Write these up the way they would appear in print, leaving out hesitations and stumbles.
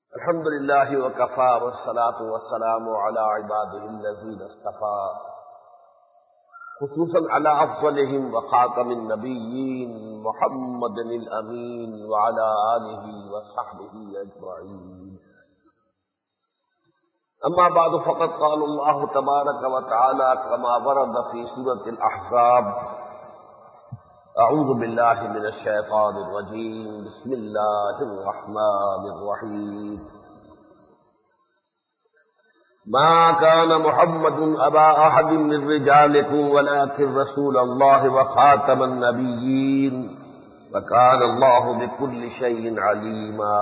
الحمد لله وكفى والصلاة والسلام على عباده الذين اصطفى خصوصا على أفضلهم وخاتم النبيين محمد الأمين وعلى آله وصحبه أجمعين. أما بعد فقد قال الله تبارك وتعالى كما ورد في سورة الأحزاب: اعوذ باللہ من الشیطان الرجیم بسم اللہ الرحمن الرحیم. ما كان محمد ابا احد من رجالكم ولكن رسول الله وخاتم النبيين وكان الله بكل شيء عليما.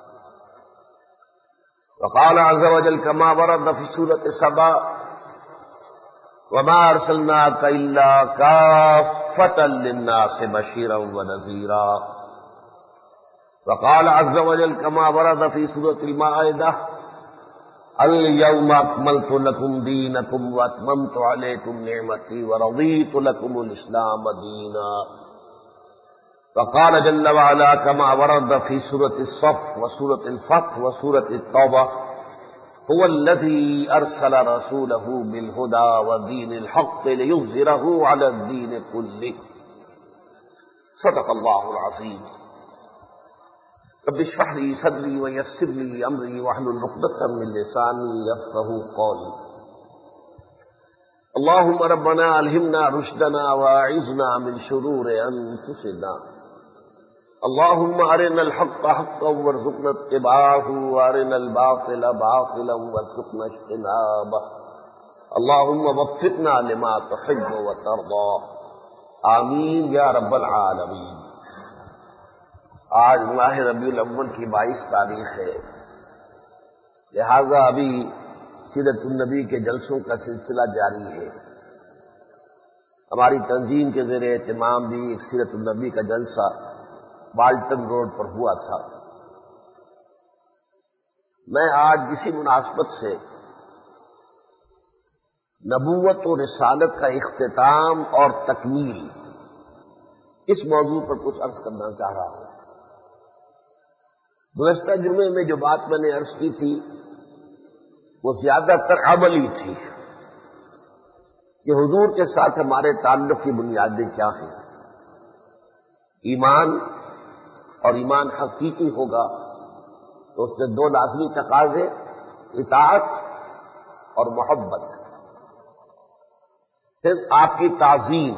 وقال عز وجل كما ورد في سورة سبا: وما ارسلناك الا كافة للناس بشيرا ونذيرا. وقال عز وجل كما ورد في سورة المائدة: اليوم اكملت لكم دينكم واتممت عليكم نعمتي ورضيت لكم الاسلام دينا. وقال جل وعلا كما ورد في سورة الصف وسورة الفتح وسورة التوبة: هو الذي أرسل رسوله بالهدى ودين الحق ليظهره على الدين كله. صدق الله العظيم. رب اشرح لي صدري ويسر لي أمري واحلل عقدة من لساني يفقهوا قولي. اللهم ربنا ألهمنا رشدنا وأعذنا من شرور أنفسنا. اللهم أرنا الحق حقا وارزقنا اتباعه وأرنا الباطل باطلا وارزقنا اجتنابه. اللهم وفقنا لما تحب وترضى. آمین یا رب العالمین. آج ماہ ربیع الاول کی 22 تاریخ ہے، لہذا ابھی سیرت النبی کے جلسوں کا سلسلہ جاری ہے. ہماری تنظیم کے زیر اہتمام بھی ایک سیرت النبی کا جلسہ بالٹن روڈ پر ہوا تھا. میں آج اسی مناسبت سے نبوت و رسالت کا اختتام اور تکمیل اس موضوع پر کچھ عرض کرنا چاہ رہا ہوں. گزشتہ جمعے میں جو بات میں نے عرض کی تھی وہ زیادہ تر عملی تھی کہ حضور کے ساتھ ہمارے تعلق کی بنیادیں کیا ہیں. ایمان، اور ایمان حقیقی ہوگا تو اس میں 2 لازمی تقاضے: اطاعت اور محبت. پھر آپ کی تعظیم،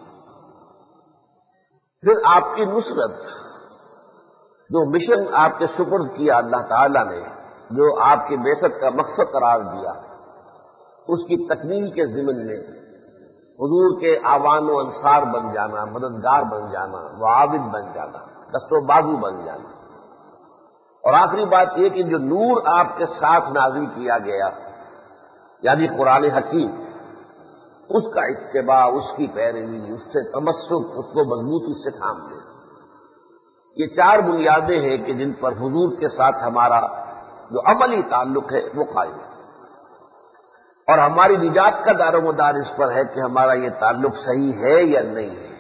پھر آپ کی نصرت. جو مشن آپ کے سپرد کیا اللہ تعالیٰ نے، جو آپ کی بعثت کا مقصد قرار دیا، اس کی تکمیل کے ضمن میں حضور کے آوان و انصار بن جانا، مددگار بن جانا، معاون بن جانا، دست و بازو بن جانا. اور آخری بات یہ کہ جو نور آپ کے ساتھ نازل کیا گیا یعنی قرآن حکیم، اس کا اتباع، اس کی پیروی، اس سے تمسک، اس کو مضبوطی سے تھام لے. یہ 4 بنیادیں ہیں کہ جن پر حضور کے ساتھ ہمارا جو عملی تعلق ہے وہ قائم ہے، اور ہماری نجات کا دار و مدار اس پر ہے کہ ہمارا یہ تعلق صحیح ہے یا نہیں ہے.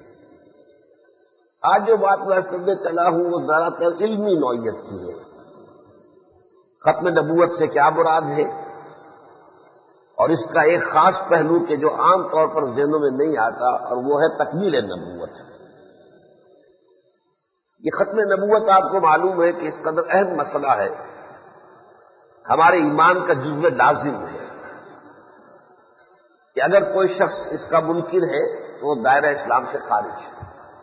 آج جو بات میں کرنے چلا ہوں وہ زیادہ تر علمی نوعیت کی ہے. ختم نبوت سے کیا مراد ہے، اور اس کا ایک خاص پہلو کہ جو عام طور پر ذہنوں میں نہیں آتا، اور وہ ہے تکمیل نبوت. یہ ختم نبوت آپ کو معلوم ہے کہ اس قدر اہم مسئلہ ہے، ہمارے ایمان کا جزو لازم ہے کہ اگر کوئی شخص اس کا منکر ہے تو وہ دائرہ اسلام سے خارج ہے.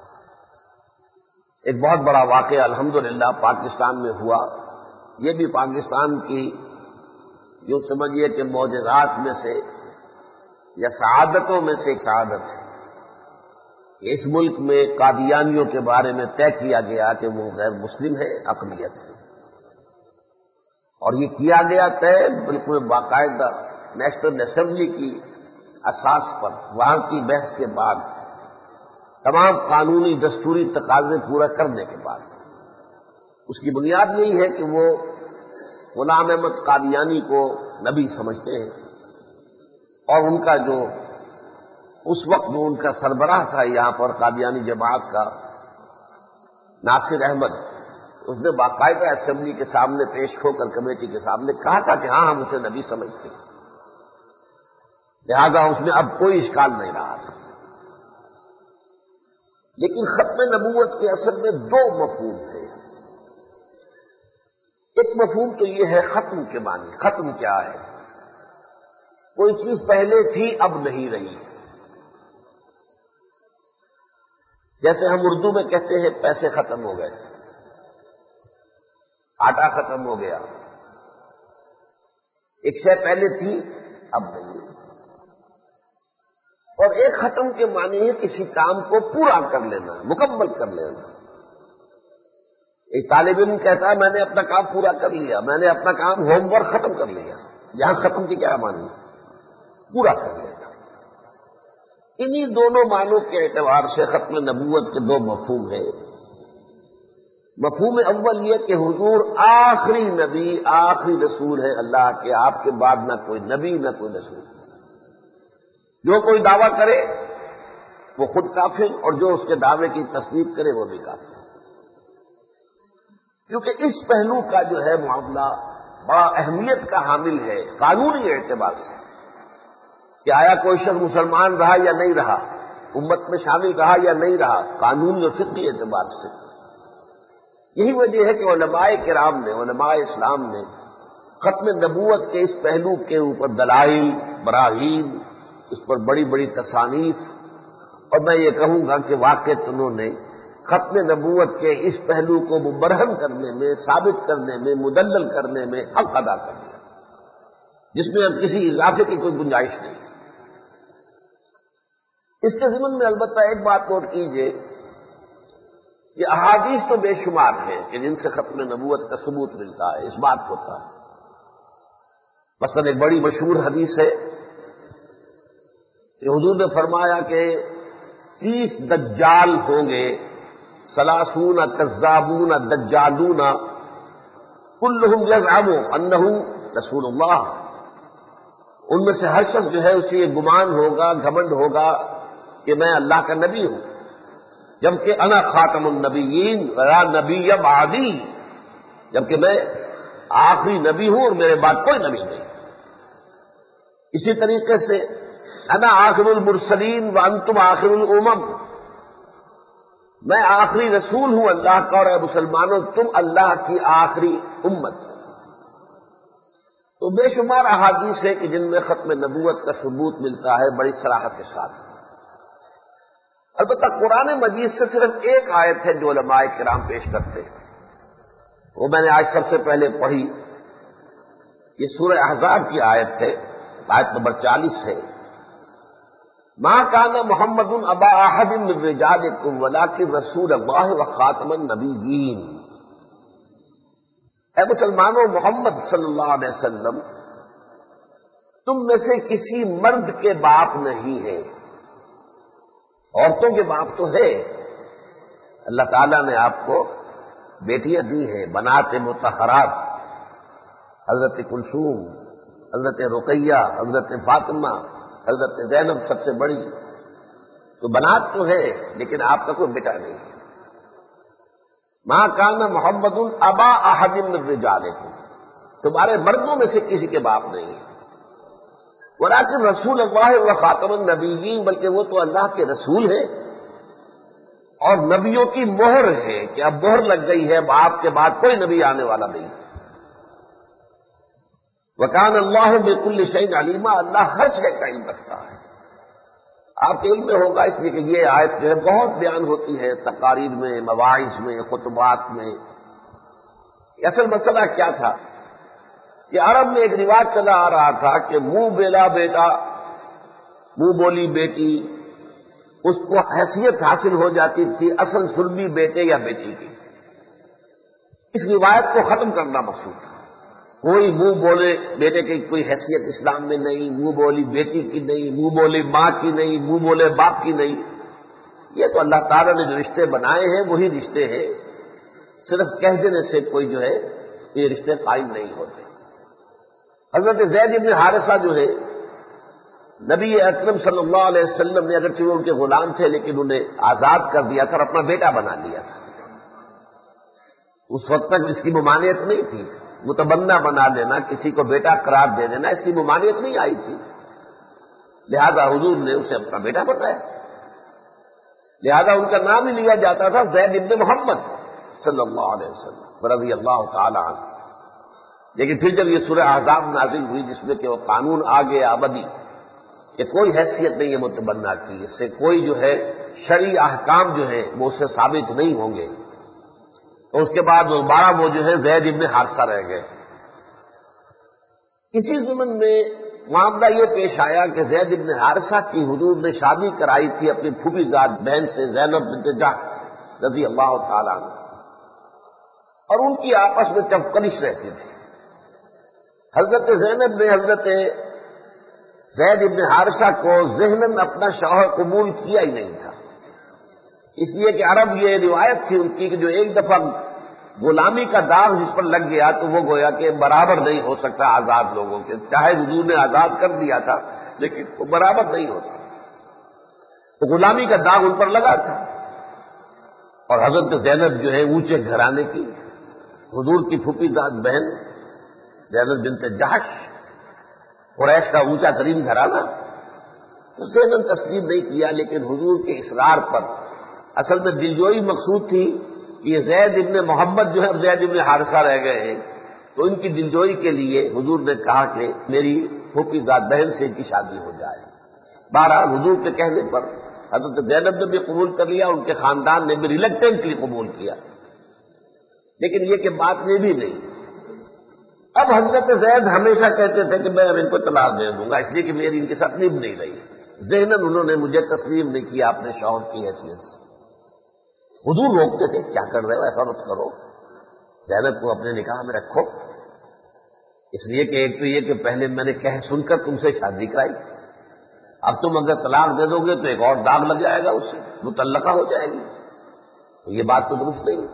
ایک بہت بڑا واقعہ الحمدللہ پاکستان میں ہوا. یہ بھی پاکستان کی یوں سمجھیے کہ معجزات میں سے یا سعادتوں میں سے ایک سعادت ہے. اس ملک میں قادیانیوں کے بارے میں طے کیا گیا کہ وہ غیر مسلم ہے، اقلیت ہے. اور یہ کیا گیا طے بالکل باقاعدہ نیشنل اسمبلی کی اساس پر، وہاں کی بحث کے بعد، تمام قانونی دستوری تقاضے پورا کرنے کے بعد. اس کی بنیاد یہی ہے کہ وہ غلام احمد قادیانی کو نبی سمجھتے ہیں، اور ان کا جو اس وقت جو ان کا سربراہ تھا یہاں پر قادیانی جماعت کا، ناصر احمد، اس نے باقاعدہ اسمبلی کے سامنے پیش ہو کر کمیٹی کے سامنے کہا تھا کہ ہاں ہم اسے نبی سمجھتے ہیں، لہذا اس میں اب کوئی اشکال نہیں رہا تھا۔ لیکن ختم نبوت کے اصل میں دو مفہوم تھے۔ ایک مفہوم تو یہ ہے ختم کے معنی، ختم کیا ہے؟ کوئی چیز پہلے تھی اب نہیں رہی، جیسے ہم اردو میں کہتے ہیں پیسے ختم ہو گئے، آٹا ختم ہو گیا، ایک شے پہلے تھی اب نہیں۔ اور ایک ختم کے معنی ہے کسی کام کو پورا کر لینا، مکمل کر لینا۔ ایک طالب علم کہتا ہے میں نے اپنا کام پورا کر لیا، میں نے اپنا کام ہوم ورک ختم کر لیا۔ یہاں ختم کی کیا معنی ہے؟ پورا کر لینا۔ انہی دونوں معنوں کے اعتبار سے ختم نبوت کے دو مفہوم ہیں۔ مفہوم اول یہ کہ حضور آخری نبی، آخری رسول ہے اللہ کے، آپ کے بعد نہ کوئی نبی نہ کوئی رسول۔ جو کوئی دعویٰ کرے وہ خود کافر، اور جو اس کے دعوے کی تصدیق کرے وہ بھی کافر، کیونکہ اس پہلو کا جو ہے معاملہ بڑا اہمیت کا حامل ہے قانونی اعتبار سے، کہ آیا کوئی شخص مسلمان رہا یا نہیں رہا، امت میں شامل رہا یا نہیں رہا، قانونی اور فقہی اعتبار سے۔ یہی وجہ ہے کہ علماء کرام نے، علماء اسلام نے ختم نبوت کے اس پہلو کے اوپر دلائل، براہین، اس پر بڑی بڑی تصانیف، اور میں یہ کہوں گا کہ واقعتاً انہوں نے ختم نبوت کے اس پہلو کو مبرہن کرنے میں، ثابت کرنے میں، مدلل کرنے میں حق ادا کر دیا، جس میں اب کسی اضافے کی کوئی گنجائش نہیں۔ اس کے ضمن میں البتہ ایک بات نوٹ کیجیے کہ احادیث تو بے شمار ہیں کہ جن سے ختم نبوت کا ثبوت ملتا ہے، اس بات ہوتا ہے۔ مثلا ایک بڑی مشہور حدیث ہے کہ حضور نے فرمایا کہ 30 دجال ہوں گے، 30 کذابون دجالون کلہم یزعم انہ رسول اللہ۔ ان میں سے ہر شخص جو ہے اسے یہ گمان ہوگا، گھمنڈ ہوگا کہ میں اللہ کا نبی ہوں، جبکہ انا خاتم النبیین ولا نبی بعدی، جبکہ میں آخری نبی ہوں اور میرے بعد کوئی نبی نہیں۔ اسی طریقے سے انا آخر المرسلین وانتم آخر الامم، میں آخری رسول ہوں اللہ کا، اور اے مسلمانوں تم اللہ کی آخری امت۔ تو بے شمار احادیث ہے کہ جن میں ختم نبوت کا ثبوت ملتا ہے بڑی صراحت کے ساتھ۔ البتہ قرآن مجید سے صرف ایک آیت ہے جو علماء کرام پیش کرتے ہیں، وہ میں نے آج سب سے پہلے پڑھی، یہ سورہ احزاب کی آیت ہے، آیت نمبر 40 ہے۔ ما کان محمد ابا احد من رجالکم ولکن رسول اللہ وخاتم النبیین۔ اے مسلمانوں، محمد صلی اللہ علیہ وسلم تم میں سے کسی مرد کے باپ نہیں ہے، عورتوں کے باپ تو ہے، اللہ تعالیٰ نے آپ کو بیٹیاں دی ہیں، بنات مطہرات، حضرت کلثوم، حضرت رقیہ، حضرت فاطمہ، حضرت زینب سب سے بڑی، تو بنات تو ہے لیکن آپ کا کوئی بیٹا نہیں ہے۔ ما کان محمد ابا احد من رجالکم، تمہارے مردوں میں سے کسی کے باپ نہیں ہے، ولیکن رسول اللہ و خاتم النبیین، بلکہ وہ تو اللہ کے رسول ہے اور نبیوں کی مہر ہے کہ اب مہر لگ گئی ہے، اب آپ کے بعد کوئی نبی آنے والا نہیں۔ وکان اللہ بکل شیء علیما، اللہ ہر شے کا علم رکھتا ہے۔ آپ کے علم میں ہوگا، اس لیے کہ یہ آیت جو ہے بہت بیان ہوتی ہے تقاریر میں، مواعظ میں، خطبات میں۔ اصل مسئلہ کیا تھا کہ عرب میں ایک رواج چلا آ رہا تھا کہ منہ بیلا بیٹا، منہ بولی بیٹی، اس کو حیثیت حاصل ہو جاتی تھی اصل سربی بیٹے یا بیٹی کی۔ اس روایت کو ختم کرنا مقصود تھا۔ کوئی منہ بولے بیٹے کی کوئی حیثیت اسلام میں نہیں، منہ بولی بیٹی کی نہیں، منہ بولی ماں کی نہیں، منہ بولے باپ کی نہیں۔ یہ تو اللہ تعالیٰ نے جو رشتے بنائے ہیں وہی رشتے ہیں، صرف کہہ دینے سے کوئی جو ہے یہ رشتے قائم نہیں ہوتے۔ حضرت زید بن حارثہ جو ہے نبی اکرم صلی اللہ علیہ وسلم نے، اگرچہ وہ ان کے غلام تھے لیکن انہیں آزاد کر دیا تھا اور اپنا بیٹا بنا لیا تھا۔ اس وقت تک اس کی ممانعت نہیں تھی، متبنہ بنا لینا، کسی کو بیٹا قرار دے دینا، اس کی ممانعت نہیں آئی تھی، لہذا حضور نے اسے اپنا بیٹا بتایا، لہذا ان کا نام ہی لیا جاتا تھا زید ابن محمد صلی اللہ علیہ وسلم رضی اللہ تعالی عنہ۔ لیکن پھر جب یہ سورہ احزاب نازل ہوئی جس میں کہ وہ قانون آ گیا ابدی کہ کوئی حیثیت نہیں ہے متبنہ کی، اس سے کوئی جو ہے شرعی احکام جو ہے وہ اس سے ثابت نہیں ہوں گے، تو اس کے بعد دوبارہ وہ جو ہے زید ابن حارثہ رہ گئے۔ اسی ضمن میں معاملہ یہ پیش آیا کہ زید ابن حارثہ کی حضور نے شادی کرائی تھی اپنی پھوپھی زاد بہن سے زینب بنت جحش رضی اللہ تعالیٰ عنہ، اور ان کی آپس میں چپکلش رہتی تھی۔ حضرت زینب نے حضرت زید ابن حارثہ کو ذہناً اپنا شوہر قبول کیا ہی نہیں تھا، اس لیے کہ عرب یہ روایت تھی ان کی کہ جو ایک دفعہ غلامی کا داغ جس پر لگ گیا تو وہ گویا کہ برابر نہیں ہو سکتا آزاد لوگوں کے، چاہے حضور نے آزاد کر دیا تھا لیکن وہ برابر نہیں ہوتا، تو غلامی کا داغ ان پر لگا تھا۔ اور حضرت زینب جو ہے اونچے گھرانے کی، حضور کی پھوپھی زاد بہن زینب بنت جحش، قریش کا اونچا ترین گھرانہ، تو زینب تسلیم نہیں کیا، لیکن حضور کے اصرار پر اصل میں دلجوئی مقصود تھی کہ یہ زید ابن محمد جو ہے اب زید ابن حارثہ رہ گئے ہیں، تو ان کی دلجوئی کے لیے حضور نے کہا کہ میری پھوپھی زاد بہن سے ان کی شادی ہو جائے۔ بہرحال حضور کے کہنے پر حضرت زینب نے بھی قبول کر لیا، ان کے خاندان نے بھی ریلیکٹنٹلی قبول کیا، لیکن یہ کہ بات میں بھی نہیں۔ اب حضرت زید ہمیشہ کہتے تھے کہ میں اب ان کو طلاق دے دوں گا، اس لیے کہ میری ان کے ساتھ نبھ نہیں رہی، ذہناً انہوں نے مجھے تسلیم نہیں کیا اپنے شوہر کی حیثیت سے۔ حضور روکتے تھے، کیا کر رہے ہو، ایسا مت کرو، زینب کو اپنے نکاح میں رکھو، اس لیے کہ ایک تو یہ کہ پہلے میں نے کہہ سن کر تم سے شادی کرائی، اب تم اگر طلاق دے دو گے تو ایک اور داغ لگ جائے گا، اس سے متعلقہ ہو جائے گی، تو یہ بات تو درست نہیں۔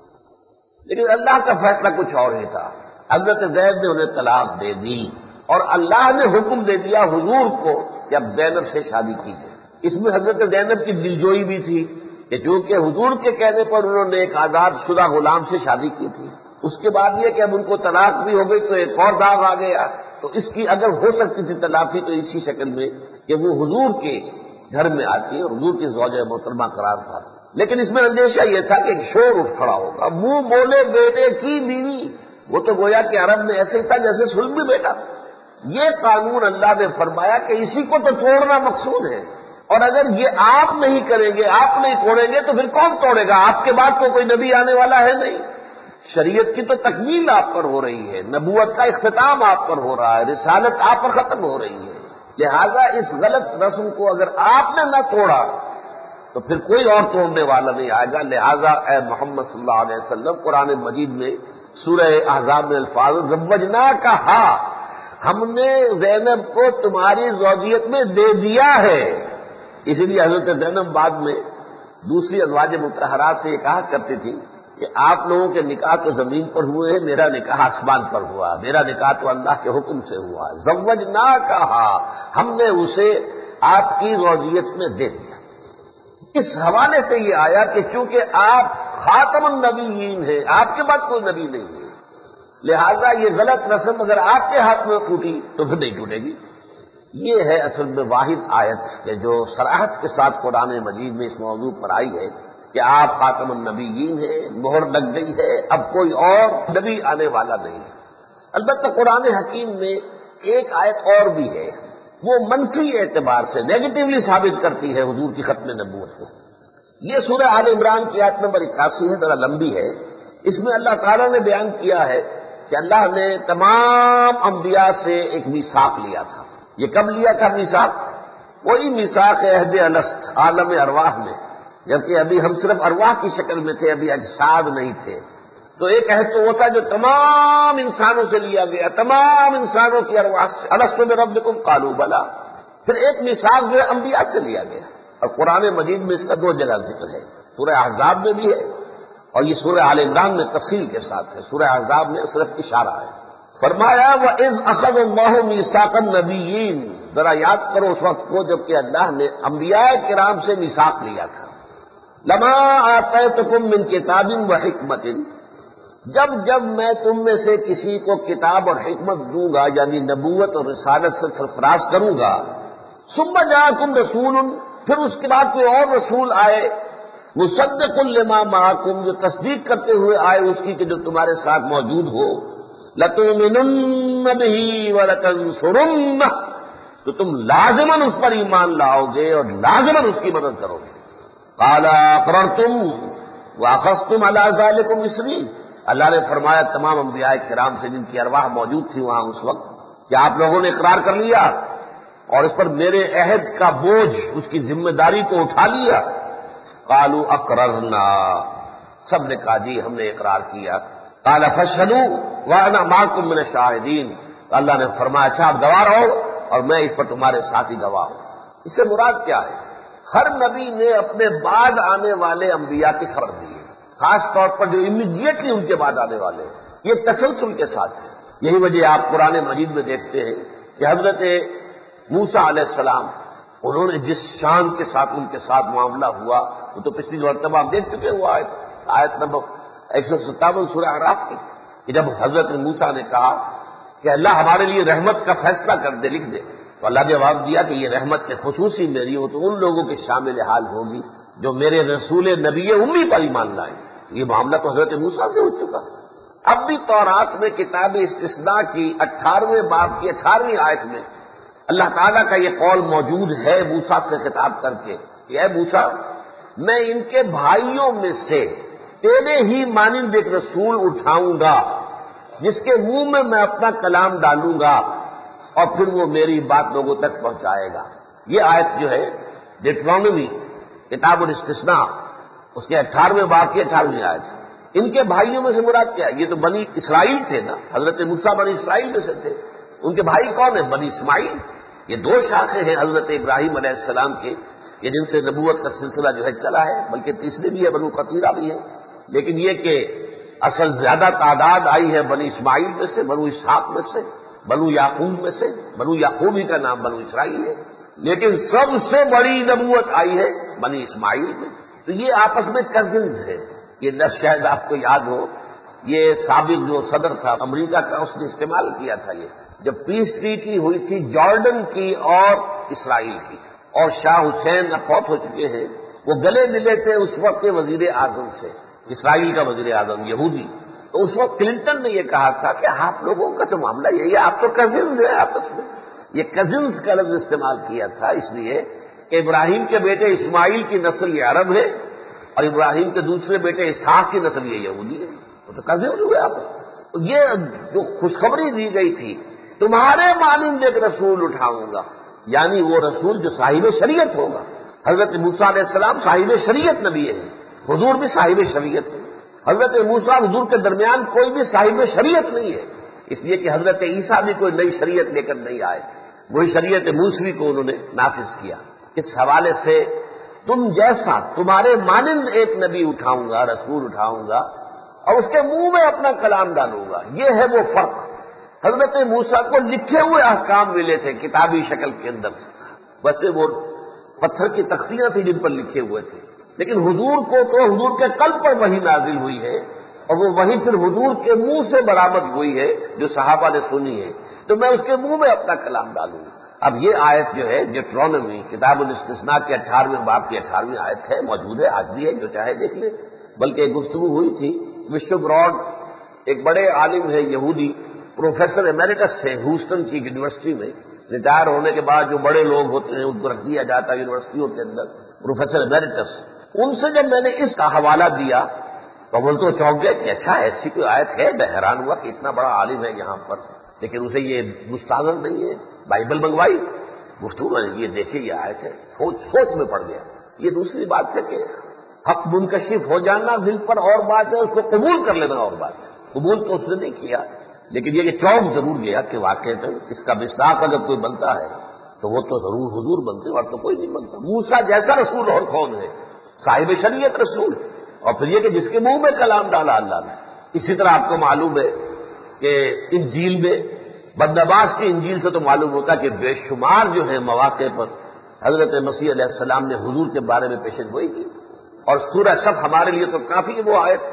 لیکن اللہ کا فیصلہ کچھ اور ہی تھا، حضرت زید نے انہیں طلاق دے دی، اور اللہ نے حکم دے دیا حضور کو کہ اب زینب سے شادی کیجیے۔ اس میں حضرت زینب کی دلجوئی بھی تھی کہ چونکہ حضور کے کہنے پر انہوں نے ایک آزاد شدہ غلام سے شادی کی تھی، اس کے بعد یہ کہ اب ان کو طلاق بھی ہو گئی تو ایک اور داغ آ گیا، تو اس کی اگر ہو سکتی تھی تلافی تو اسی شکل میں کہ وہ حضور کے گھر میں آتی اور حضور کی زوجہ محترمہ قرار پا، لیکن اس میں اندیشہ یہ تھا کہ ایک شور اٹھ کھڑا ہوگا، منہ بولے بیٹے کی بیوی، وہ تو گویا کہ عرب میں ایسے ہی تھا جیسے سلم بھی بیٹا۔ یہ قانون اللہ نے فرمایا کہ اسی کو تو توڑنا مقصود ہے، اور اگر یہ آپ نہیں کریں گے، آپ نہیں توڑیں گے تو پھر کون توڑے گا؟ آپ کے بعد تو کوئی نبی آنے والا ہے نہیں، شریعت کی تو تکمیل آپ پر ہو رہی ہے، نبوت کا اختتام آپ پر ہو رہا ہے، رسالت آپ پر ختم ہو رہی ہے، لہذا اس غلط رسم کو اگر آپ نے نہ توڑا تو پھر کوئی اور توڑنے والا نہیں آئے گا۔ لہذا اے محمد صلی اللہ علیہ وسلم، قرآن مجید میں سورہ احزاب میں الفاظ زوجناکہا، ہم نے زینب کو تمہاری زوجیت میں دے دیا ہے، اسی لیے حضرت زینب بعد میں دوسری ازواج مطہرات سے یہ کہا کرتی تھی کہ آپ لوگوں کے نکاح تو زمین پر ہوئے ہیں، میرا نکاح آسمان پر ہوا، میرا نکاح تو اللہ کے حکم سے ہوا، زوجناکہا، ہم نے اسے آپ کی زوجیت میں دے دیا۔ اس حوالے سے یہ آیا کہ چونکہ آپ خاتم النبیین ہیں، آپ کے بعد کوئی نبی نہیں ہے، لہذا یہ غلط رسم اگر آپ کے ہاتھ میں ٹوٹی تو پھر نہیں ٹوٹے گی۔ یہ ہے اصل میں واحد آیت کہ جو صراحت کے ساتھ قرآن مجید میں اس موضوع پر آئی ہے کہ آپ خاتم النبیین ہیں، مہر لگ گئی ہے، اب کوئی اور نبی آنے والا نہیں ہے۔ البتہ قرآن حکیم میں ایک آیت اور بھی ہے، وہ منفی اعتبار سے نیگیٹولی ثابت کرتی ہے حضور کی ختم نبوت کو۔ یہ سورہ آل عمران کی آیت نمبر 81 ہے، ذرا لمبی ہے۔ اس میں اللہ تعالیٰ نے بیان کیا ہے کہ اللہ نے تمام انبیاء سے ایک میثاق لیا تھا۔ یہ کب لیا تھا میثاق؟ وہی میثاق عہد الست عالم ارواح میں، جبکہ ابھی ہم صرف ارواح کی شکل میں تھے، ابھی اجساد نہیں تھے، تو ایک عہد تو وہ تھا جو تمام انسانوں سے لیا گیا، تمام انسانوں کی ارواح سے، الست بربکم قالوا بلی۔ پھر ایک میثاق جو ہے انبیاء سے لیا گیا، اور قرآن مجید میں اس کا 2 جگہ ذکر ہے، سورہ احزاب میں بھی ہے اور یہ سورہ آل عمران میں تفصیل کے ساتھ ہے۔ سورہ احزاب میں صرف اشارہ ہے، فرمایا وَإِذْ أَخَذَ اللَّهُ مِيثَاقَ النَّبِيِّينَ، ذرا یاد کرو اس وقت کو جب کہ اللہ نے انبیاء کرام سے میثاق لیا تھا، لَمَا آتَيْتُكُم مِّن كِتَابٍ وَحِکْمَةٍ، جب جب میں تم میں سے کسی کو کتاب اور حکمت دوں گا، یعنی نبوت اور رسالت سے سرفراز کروں گا، ثم جاءکم رسول، پھر اس کے بعد کوئی اور رسول آئے، مصدق لما معکم، جو تصدیق کرتے ہوئے آئے اس کی کہ جو تمہارے ساتھ موجود ہو، لتؤمنن بہ ولتنصرنہ، تو تم لازماً اس پر ایمان لاؤ گے اور لازماً اس کی مدد کرو گے۔ قال اقررتم واخذتم علی ذلکم اصری، اللہ نے فرمایا تمام انبیاء کرام سے جن کی ارواح موجود تھی وہاں اس وقت، کہ آپ لوگوں نے اقرار کر لیا اور اس پر میرے عہد کا بوجھ، اس کی ذمہ داری کو اٹھا لیا؟ قالوا اقررنا، سب نے کہا جی ہم نے اقرار کیا۔ قال فاشهدوا وانا معكم من الشاهدين، اللہ نے فرمایا اچھا آپ گواہ رہو اور میں اس پر تمہارے ساتھ ہی گواہ ہوں۔ اس سے مراد کیا ہے؟ ہر نبی نے اپنے بعد آنے والے انبیاء کی خبر دی ہے، خاص طور پر جو امیڈیٹلی ان کے بعد آنے والے ہیں، یہ تسلسل کے ساتھ ہے۔ یہی وجہ آپ قرآن مجید میں دیکھتے ہیں کہ حضرت موسیٰ علیہ السلام، انہوں نے جس شان کے ساتھ ان کے ساتھ معاملہ ہوا وہ تو پچھلی مرتبہ آپ دیکھ چکے ہوا آیت نمبر 157 سورہ اعراف کی، کہ جب حضرت موسیٰ نے کہا کہ اللہ ہمارے لیے رحمت کا فیصلہ کر دے، لکھ دے، تو اللہ نے جواب دیا کہ یہ رحمت کے خصوصی میری ہو تو ان لوگوں کے شامل حال ہوگی جو میرے رسول نبی امی پر ایمان لائیں۔ یہ معاملہ تو حضرت موسیٰ سے ہو چکا۔ اب بھی تورات میں کتاب استثناء کی 18ویں باب کی 18ویں آیت میں اللہ تعالیٰ کا یہ قول موجود ہے موسیٰ سے خطاب کر کے کہ اے موسیٰ، میں ان کے بھائیوں میں سے تیرے ہی مانند ایک رسول اٹھاؤں گا جس کے منہ میں میں اپنا کلام ڈالوں گا اور پھر وہ میری بات لوگوں تک پہنچائے گا۔ یہ آیت جو ہے ڈیٹرونومی کتاب الاستثناء اس کے 18ویں باب کی 18ویں آیت، ان کے بھائیوں میں سے مراد کیا ہے؟ یہ تو بنی اسرائیل تھے نا، حضرت موسیٰ بنی اسرائیل میں سے تھے، ان کے بھائی کون ہیں؟ بنی اسماعیل۔ یہ دو شاخیں ہیں حضرت ابراہیم علیہ السلام کے، یہ جن سے نبوت کا سلسلہ جو ہے چلا ہے، بلکہ تیسری بھی ہے، بنو قتیلہ بھی ہے، لیکن یہ کہ اصل زیادہ تعداد آئی ہے بنی اسماعیل میں سے، بنو اسحاق میں سے، بنو یعقوب میں سے، بنو یعقوب ہی کا نام بنو اسرائیل ہے، لیکن سب سے بڑی نبوت آئی ہے بنی اسماعیل میں۔ تو یہ آپس میں کزنز ہے۔ یہ لفظ شاید آپ کو یاد ہو، یہ سابق جو صدر تھا امریکہ کا، اس نے استعمال کیا تھا یہ جب پیس ٹریٹی ہوئی تھی جارڈن کی اور اسرائیل کی، اور شاہ حسین فوت ہو چکے ہیں، وہ گلے ملے تھے اس وقت کے وزیر اعظم سے، اسرائیل کا وزیر اعظم یہودی، تو اس وقت کلنٹن نے یہ کہا تھا کہ آپ لوگوں کا تو معاملہ یہی ہے، آپ تو کزنز ہیں آپس میں۔ یہ کزنز کا لفظ استعمال کیا تھا اس لیے کہ ابراہیم کے بیٹے اسماعیل کی نسل یہ عرب ہے اور ابراہیم کے دوسرے بیٹے اسحاق کی نسل یہ یہودی ہے، وہ تو کزنز ہوئے آپس میں۔ تو یہ جو خوشخبری دی گئی تھی تمہارے مانند ایک رسول اٹھاؤں گا، یعنی وہ رسول جو صاحب شریعت ہوگا۔ حضرت موسیٰ علیہ السلام صاحب شریعت نبی ہے، حضور بھی صاحب شریعت ہے۔ حضرت موسیٰ حضور کے درمیان کوئی بھی صاحب شریعت نہیں ہے، اس لیے کہ حضرت عیسیٰ بھی کوئی نئی شریعت لے کر نہیں آئے، وہی شریعت موسوی کو انہوں نے نافذ کیا۔ اس حوالے سے تم جیسا تمہارے مانند ایک نبی اٹھاؤں گا، رسول اٹھاؤں گا اور اس کے منہ میں اپنا کلام ڈالوں گا۔ یہ ہے وہ فرق۔ حضرت موسیٰ کو لکھے ہوئے احکام ملے تھے کتابی شکل کے اندر، ویسے وہ پتھر کی تختیاں تھیں جن پر لکھے ہوئے تھے، لیکن حضور کو تو حضور کے قلب پر وحی نازل ہوئی ہے اور وہ وحی پھر حضور کے منہ سے برآمد ہوئی ہے جو صحابہ نے سنی ہے، تو میں اس کے منہ میں اپنا کلام ڈالوں گا۔ اب یہ آیت جو ہے ڈیٹرونومی کتاب الاستثناء کے 18ویں باب کی 18ویں آیت ہے، موجود ہے، آج بھی ہے، جو چاہے دیکھ لے۔ بلکہ ایک گفتگو ہوئی تھی وشو براڈ، ایک بڑے عالم ہے یہودی، پروفیسر ایمیریٹس سے ہیوسٹن کی یونیورسٹی میں، ریٹائر ہونے کے بعد جو بڑے لوگ ہوتے ہیں ان کو رکھ دیا جاتا ہے یونیورسٹیوں کے اندر، پروفیسر ایمیریٹس، ان سے جب میں نے اس کا حوالہ دیا تو وہ تو چونک گئے کہ اچھا ایسی کوئی آیت ہے، میں حیران ہوا کہ اتنا بڑا عالم ہے یہاں پر، لیکن اسے یہ مستحضر نہیں ہے، بائبل منگوائی، گفتگو یہ دیکھیے یہ آیت ہے، سوچ میں پڑ گیا۔ یہ دوسری بات ہے کہ حق منکشف ہو جانا دل پر اور بات ہے، اس کو قبول کر لینا اور بات ہے، قبول تو اس نے نہیں کیا، لیکن یہ کہ چونک ضرور گیا کہ واقعی اس کا مصداق اگر کوئی بنتا ہے تو وہ تو ضرور حضور بنتے اور تو کوئی نہیں بنتا۔ موسیٰ جیسا رسول اور کون ہے؟ صاحب شریعت رسول، اور پھر یہ کہ جس کے منہ میں کلام ڈالا اللہ نے۔ اسی طرح آپ کو معلوم ہے کہ انجیل میں بندباس کی انجیل سے تو معلوم ہوتا ہے کہ بے شمار جو ہے مواقع پر حضرت مسیح علیہ السلام نے حضور کے بارے میں پیشن گوئی کی، اور سورہ صف ہمارے لیے تو کافی وہ آیت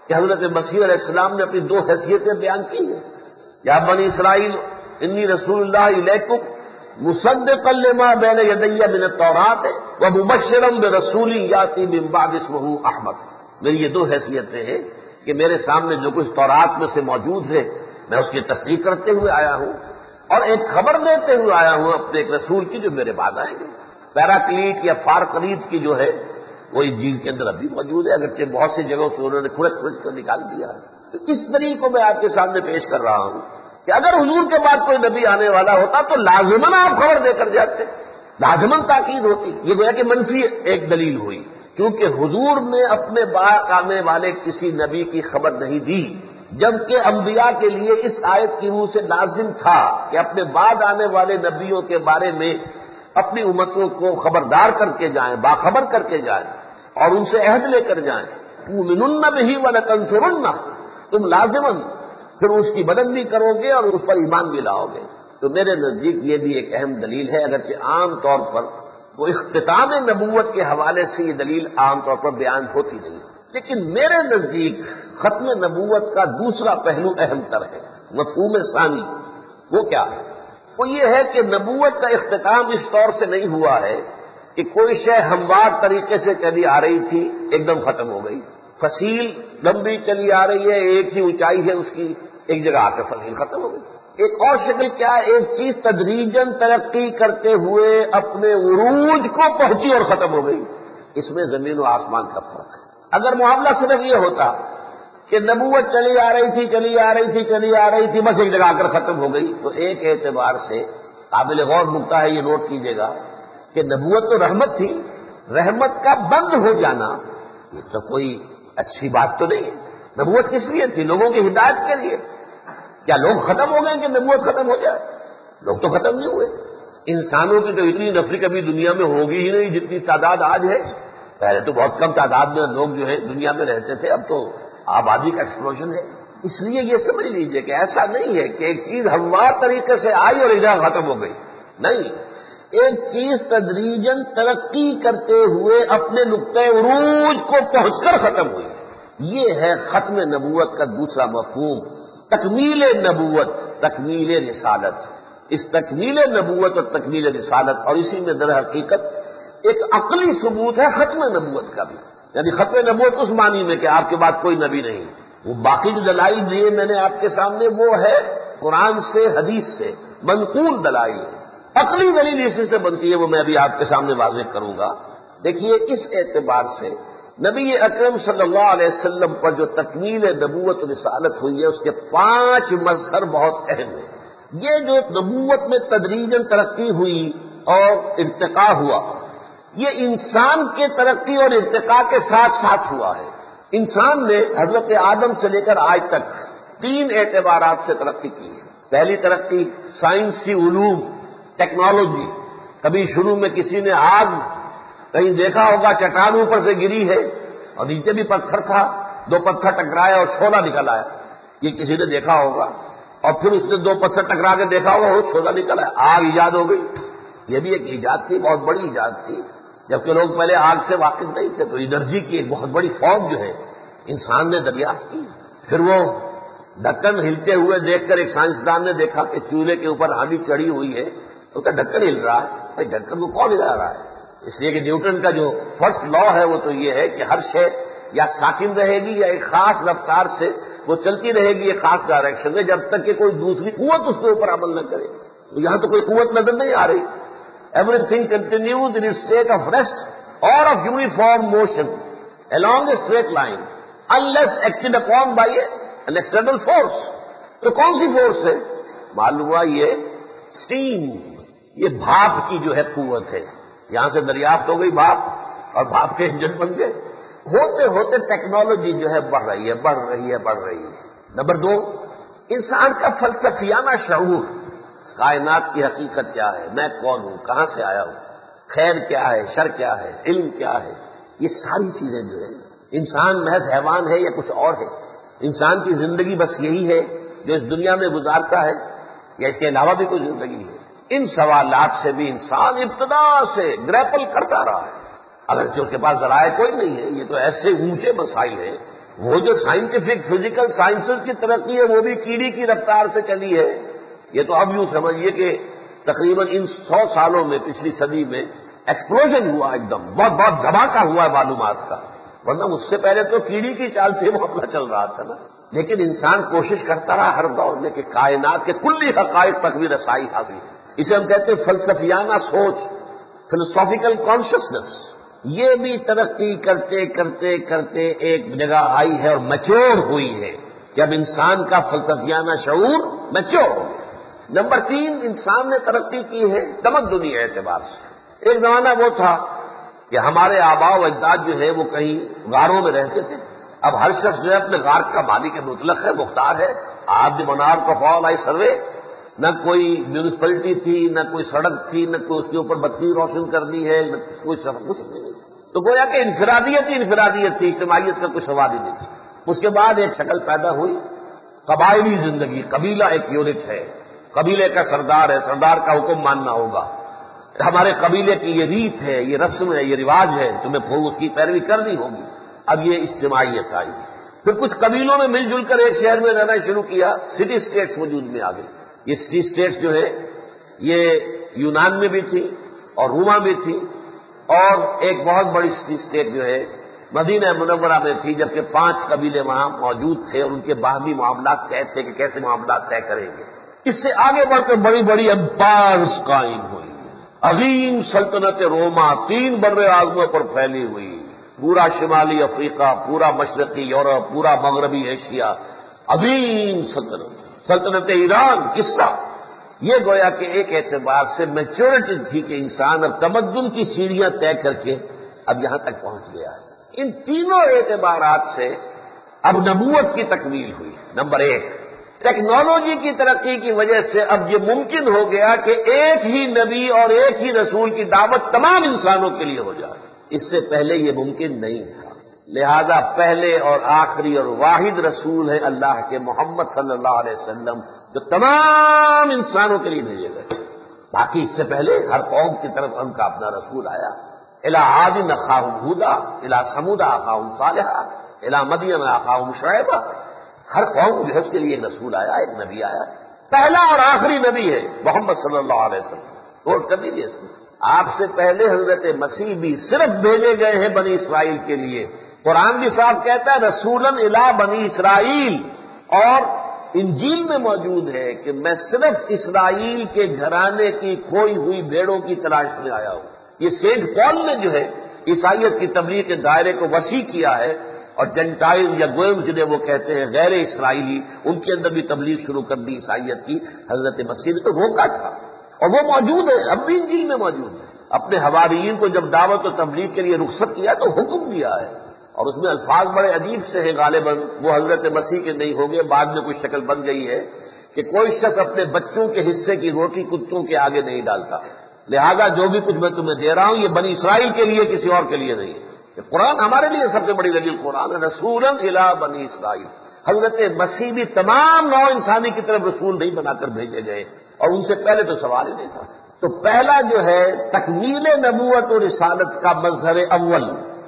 کہ حضرت مسیح علیہ السلام نے اپنی دو حیثیتیں بیان کی ہیں. یا بنی اسرائیل انی رسول اللہ الیکم مصدقا لما بین یدی من التوراۃ ومبشرا برسول یاتی من بعد اسمہ احمد. میری یہ دو حیثیتیں ہیں کہ میرے سامنے جو کچھ تورات میں سے موجود ہے میں اس کی تصدیق کرتے ہوئے آیا ہوں اور ایک خبر دیتے ہوئے آیا ہوں اپنے ایک رسول کی جو میرے بعد آئیں گے. پیراکلیٹ یا فارکلیٹ کی جو ہے وہ انجیل کے اندر ابھی موجود ہے، اگرچہ بہت سی جگہوں سے انہوں نے کھرچ کر نکال دیا ہے. تو اس طریقے کو میں آپ کے سامنے پیش کر رہا ہوں کہ اگر حضور کے بعد کوئی نبی آنے والا ہوتا تو لازماً آپ خبر دے کر جاتے، لازماً تاکید ہوتی. یہ گویا کہ منفی ایک دلیل ہوئی، کیونکہ حضور نے اپنے بعد آنے والے کسی نبی کی خبر نہیں دی، جبکہ انبیاء کے لیے اس آیت کی روح سے لازم تھا کہ اپنے بعد آنے والے نبیوں کے بارے میں اپنی امتوں کو خبردار کر کے جائیں، باخبر کر کے جائیں اور ان سے عہد لے کر جائیں. تؤمنن بہ ولتنصرنہ، تم لازماً پھر اس کی مدد بھی کرو گے اور اس پر ایمان بھی لاؤ گے. تو میرے نزدیک یہ بھی ایک اہم دلیل ہے، اگرچہ عام طور پر وہ اختتام نبوت کے حوالے سے یہ دلیل عام طور پر بیان ہوتی نہیں، لیکن میرے نزدیک ختم نبوت کا دوسرا پہلو اہم تر ہے، مفہوم ثانی. وہ کیا ہے؟ وہ یہ ہے کہ نبوت کا اختتام اس طور سے نہیں ہوا ہے کہ کوئی شے ہموار طریقے سے چلی آ رہی تھی ایک دم ختم ہو گئی. فصیل لمبی چلی آ رہی ہے، ایک ہی اونچائی ہے اس کی، ایک جگہ آ کے فصیل ختم ہو گئی. ایک اور شکل کیا ہے، ایک چیز تدریجاً ترقی کرتے ہوئے اپنے عروج کو پہنچی اور ختم ہو گئی. اس میں زمین و آسمان کا فرق ہے. اگر معاملہ صرف یہ ہوتا کہ نبوت چلی آ رہی تھی بس ایک جگہ آ کر ختم ہو گئی، تو ایک اعتبار سے قابل غور نکتہ ہے، یہ نوٹ کیجیے گا کہ نبوت تو رحمت تھی، رحمت کا بند ہو جانا یہ تو کوئی اچھی بات تو نہیں ہے. نبوت کس لیے تھی؟ لوگوں کی ہدایت کے لیے. کیا لوگ ختم ہو گئے کہ نبوت ختم ہو جائے؟ لوگ تو ختم نہیں ہوئے. انسانوں کی تو اتنی نفری کبھی دنیا میں ہوگی ہی نہیں جتنی تعداد آج ہے. پہلے تو بہت کم تعداد میں لوگ جو ہے دنیا میں رہتے تھے، اب تو آبادی کا ایکسپلوژن ہے. اس لیے یہ سمجھ لیجئے کہ ایسا نہیں ہے کہ ایک چیز ہموار طریقے سے آئی اور ادھر ختم ہو گئی. نہیں، ایک چیز تدریجاً ترقی کرتے ہوئے اپنے نقطۂ عروج کو پہنچ کر ختم ہوئی. یہ ہے ختم نبوت کا دوسرا مفہوم، تکمیل نبوت، تکمیل رسالت. اس تکمیل نبوت اور تکمیل رسالت اور اسی میں در حقیقت ایک عقلی ثبوت ہے ختم نبوت کا بھی. یعنی ختم نبوت اس معنی میں کہ آپ کے بعد کوئی نبی نہیں. وہ باقی جو دلائل دیے میں نے آپ کے سامنے وہ ہے قرآن سے، حدیث سے منقول دلائل. عقلی دلیل اسی سے بنتی ہے، وہ میں ابھی آپ کے سامنے واضح کروں گا. دیکھیے اس اعتبار سے نبی اکرم صلی اللہ علیہ وسلم پر جو تکمیل نبوت و رسالت ہوئی ہے اس کے 5 مظہر بہت اہم ہیں. یہ جو نبوت میں تدریجاً ترقی ہوئی اور ارتقا ہوا، یہ انسان کے ترقی اور ارتقا کے ساتھ ساتھ ہوا ہے. انسان نے حضرت آدم سے لے کر آج تک 3 اعتبارات سے ترقی کی ہے. پہلی ترقی سائنسی علوم، ٹیکنالوجی. کبھی شروع میں کسی نے آگ کہیں دیکھا ہوگا، چٹان اوپر سے گری ہے اور نیچے بھی پتھر تھا، 2 پتھر ٹکرائے اور شعلہ نکل آیا. یہ کسی نے دیکھا ہوگا. اور پھر اس نے 2 پتھر ٹکرا کے دیکھا ہوگا، وہ شعلہ نکل آیا، آگ ایجاد ہو گئی. یہ بھی ایک ایجاد تھی، بہت بڑی ایجاد تھی، جبکہ لوگ پہلے آگ سے واقف نہیں تھے. تو انرجی کی ایک بہت بڑی فارم جو ہے انسان نے دریافت کی. پھر وہ ڈھکن ہلتے ہوئے دیکھ کر ایک سائنسدان نے دیکھا کہ چولہے کے اوپر آندھی چڑھی ہوئی ہے، اس کا ڈھکن ہل رہا ہے. بھائی ڈھکن کو کون ہلا رہا ہے؟ اس لیے کہ نیوٹن کا جو فرسٹ لا ہے وہ تو یہ ہے کہ ہر شے یا ساکن رہے گی یا ایک خاص رفتار سے وہ چلتی رہے گی ایک خاص ڈائریکشن میں، جب تک کہ کوئی دوسری قوت اس کے اوپر عمل نہ کرے. تو یہاں تو کوئی قوت نظر نہیں آ رہی. Everything continues in its state of rest or of uniform motion along a straight line unless acted upon by an external force. تو کون سی فورس ہے؟ معلوم ہوا یہ اسٹیم، یہ بھاپ کی جو ہے قوت ہے. یہاں سے دریافت ہو گئی بھاپ اور بھاپ کے انجن بن گئے. ہوتے ہوتے ٹیکنالوجی جو ہے بڑھ رہی ہے. نمبر 2، انسان کا فلسفیانہ شعور، کائنات کی حقیقت کیا ہے، میں کون ہوں، کہاں سے آیا ہوں، خیر کیا ہے، شر کیا ہے، علم کیا ہے، یہ ساری چیزیں جو ہے انسان محض حیوان ہے یا کچھ اور ہے. انسان کی زندگی بس یہی ہے جو اس دنیا میں گزارتا ہے یا اس کے علاوہ بھی کوئی زندگی ہے. ان سوالات سے بھی انسان ابتدا سے گریپل کرتا رہا ہے، اگرچہ اس کے پاس ذرائع کوئی نہیں ہے. یہ تو ایسے اونچے مسائل ہیں وہ جو سائنٹیفک فزیکل سائنسز کی ترقی ہے وہ بھی کیڑی کی رفتار سے چلی ہے. یہ تو اب یوں سمجھیے کہ تقریباً ان 100 سالوں میں پچھلی صدی میں ایکسپلوژن ہوا، ایک دم بہت دھماکہ ہوا ہے معلومات کا، ورنہ اس سے پہلے تو کیڑی کی چال سے معاملہ چل رہا تھا نا. لیکن انسان کوشش کرتا رہا ہر دور میں کہ کائنات کے کلی حقائق تک بھی رسائی حاصل. اسے ہم کہتے ہیں فلسفیانہ سوچ، فلسافیکل کانشسنس. یہ بھی ترقی کرتے کرتے کرتے ایک جگہ آئی ہے اور میچور ہوئی ہے کہ اب انسان کا فلسفیانہ شعور میچور ہو گیا. نمبر 3، انسان نے ترقی کی ہے تمدنی اعتبار سے. ایک زمانہ وہ تھا کہ ہمارے آباء و اجداد جو ہے وہ کہیں غاروں میں رہتے تھے. اب ہر شخص جو ہے اپنے غار کا مالک مطلق ہے، مختار ہے. آج منار کو فال آئی سروے، نہ کوئی میونسپلٹی تھی، نہ کوئی سڑک تھی، نہ کوئی اس کے اوپر بتی روشن کرنی ہے، نہ کوئی کچھ نہیں. تو گویا کہ انفرادیت ہی انفرادیت تھی، اجتماعیت کا کوئی سوال ہی نہیں تھی. اس کے بعد ایک شکل پیدا ہوئی، قبائلی زندگی. قبیلہ ایک یونٹ ہے، قبیلے کا سردار ہے، سردار کا حکم ماننا ہوگا. ہمارے قبیلے کی یہ ریت ہے، یہ رسم ہے، یہ رواج ہے، تمہیں اس کی پیروی کرنی ہوگی. اب یہ اجتماعیت آئی. پھر کچھ قبیلوں میں مل جل کر ایک شہر میں رہنا شروع کیا، سٹی اسٹیٹس وجود میں آ گئی. یہ سٹی اسٹیٹس جو ہے یہ یونان میں بھی تھی اور روما میں تھی، اور ایک بہت بڑی سٹی اسٹیٹ جو ہے مدینہ منورہ میں تھی، جبکہ 5 قبیلے وہاں موجود تھے اور ان کے باہمی معاملات طے تھے کہ کیسے معاملات طے کریں گے. اس سے آگے بڑھ کر بڑی بڑی امپائرز قائم ہوئی. عظیم سلطنت روما 3 بر اعظموں پر پھیلی ہوئی، پورا شمالی افریقہ، پورا مشرقی یورپ، پورا مغربی ایشیا. عظیم سلطنت ایران، کسرا. یہ گویا کہ ایک اعتبار سے میچورٹی تھی کہ انسان اب تمدن کی سیڑھیاں طے کر کے اب یہاں تک پہنچ گیا ہے. ان تینوں اعتبارات سے اب نبوت کی تکمیل ہوئی. نمبر 1، ٹیکنالوجی کی ترقی کی وجہ سے اب یہ ممکن ہو گیا کہ ایک ہی نبی اور ایک ہی رسول کی دعوت تمام انسانوں کے لیے ہو جائے. اس سے پہلے یہ ممکن نہیں تھا. لہذا پہلے اور آخری اور واحد رسول ہے اللہ کے محمد صلی اللہ علیہ وسلم، جو تمام انسانوں کے لیے بھیجے گئے. باقی اس سے پہلے ہر قوم کی طرف ان کا اپنا رسول آیا. الی عاد اخاہم ہودا، الی ثمود اخاہم صالحا، الی مدین اخاہم شعیبا. ہر قوم جو ہے اس کے لیے ایک رسول آیا، ایک نبی آیا. پہلا اور آخری نبی ہے محمد صلی اللہ علیہ وسلم. نوٹ کر لیجیے اس میں. آپ سے پہلے حضرت مسیح بھی صرف بھیجے گئے ہیں بنی اسرائیل کے لیے. قرآن بھی صاحب کہتا ہے رسولاً الی بنی اسرائیل، اور انجیل میں موجود ہے کہ میں صرف اسرائیل کے گھرانے کی کھوئی ہوئی بھیڑوں کی تلاش میں آیا ہوں. یہ سینٹ پال نے جو ہے عیسائیت کی تبلیغ کے دائرے کو وسیع کیا ہے، اور جنٹائل یا گوئم جنہیں وہ کہتے ہیں غیر اسرائیلی، ان کے اندر بھی تبلیغ شروع کر دی عیسائیت کی. حضرت مسیح نے تو روکا تھا، اور وہ موجود ہے، اب بھی انجیل میں موجود ہے. اپنے حواریین کو جب دعوت و تبلیغ کے لیے رخصت کیا تو حکم دیا ہے، اور اس میں الفاظ بڑے عجیب سے ہیں. غالباً وہ حضرت مسیح کے نہیں ہوں گے، بعد میں کوئی شکل بن گئی ہے کہ کوئی شخص اپنے بچوں کے حصے کی روٹی کتوں کے آگے نہیں ڈالتا. لہذا جو بھی کچھ میں تمہیں دے رہا ہوں یہ بنی اسرائیل کے لیے، کسی اور کے لیے نہیں. کہ قرآن ہمارے لیے سب سے بڑی دلیل قرآن ہے. رسولاً الی بنی اسرائیل. حضرت مسیح بھی تمام نوع انسانی کی طرف رسول نہیں بنا کر بھیجے گئے، اور ان سے پہلے تو سوال ہی نہیں تھا. تو پہلا جو ہے تکمیل نبوت و رسالت کا مظہر اول،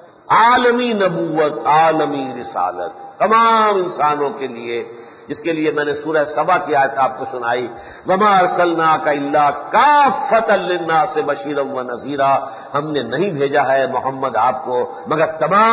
عالمی نبوت، عالمی رسالت، تمام انسانوں کے لیے، جس کے لیے میں نے سورہ سبا کی آیت آپ کو سنائی، وما ارسلناک الا کافۃ للناس بشیرا ونذیرا. ہم نے نہیں بھیجا ہے محمد آپ کو مگر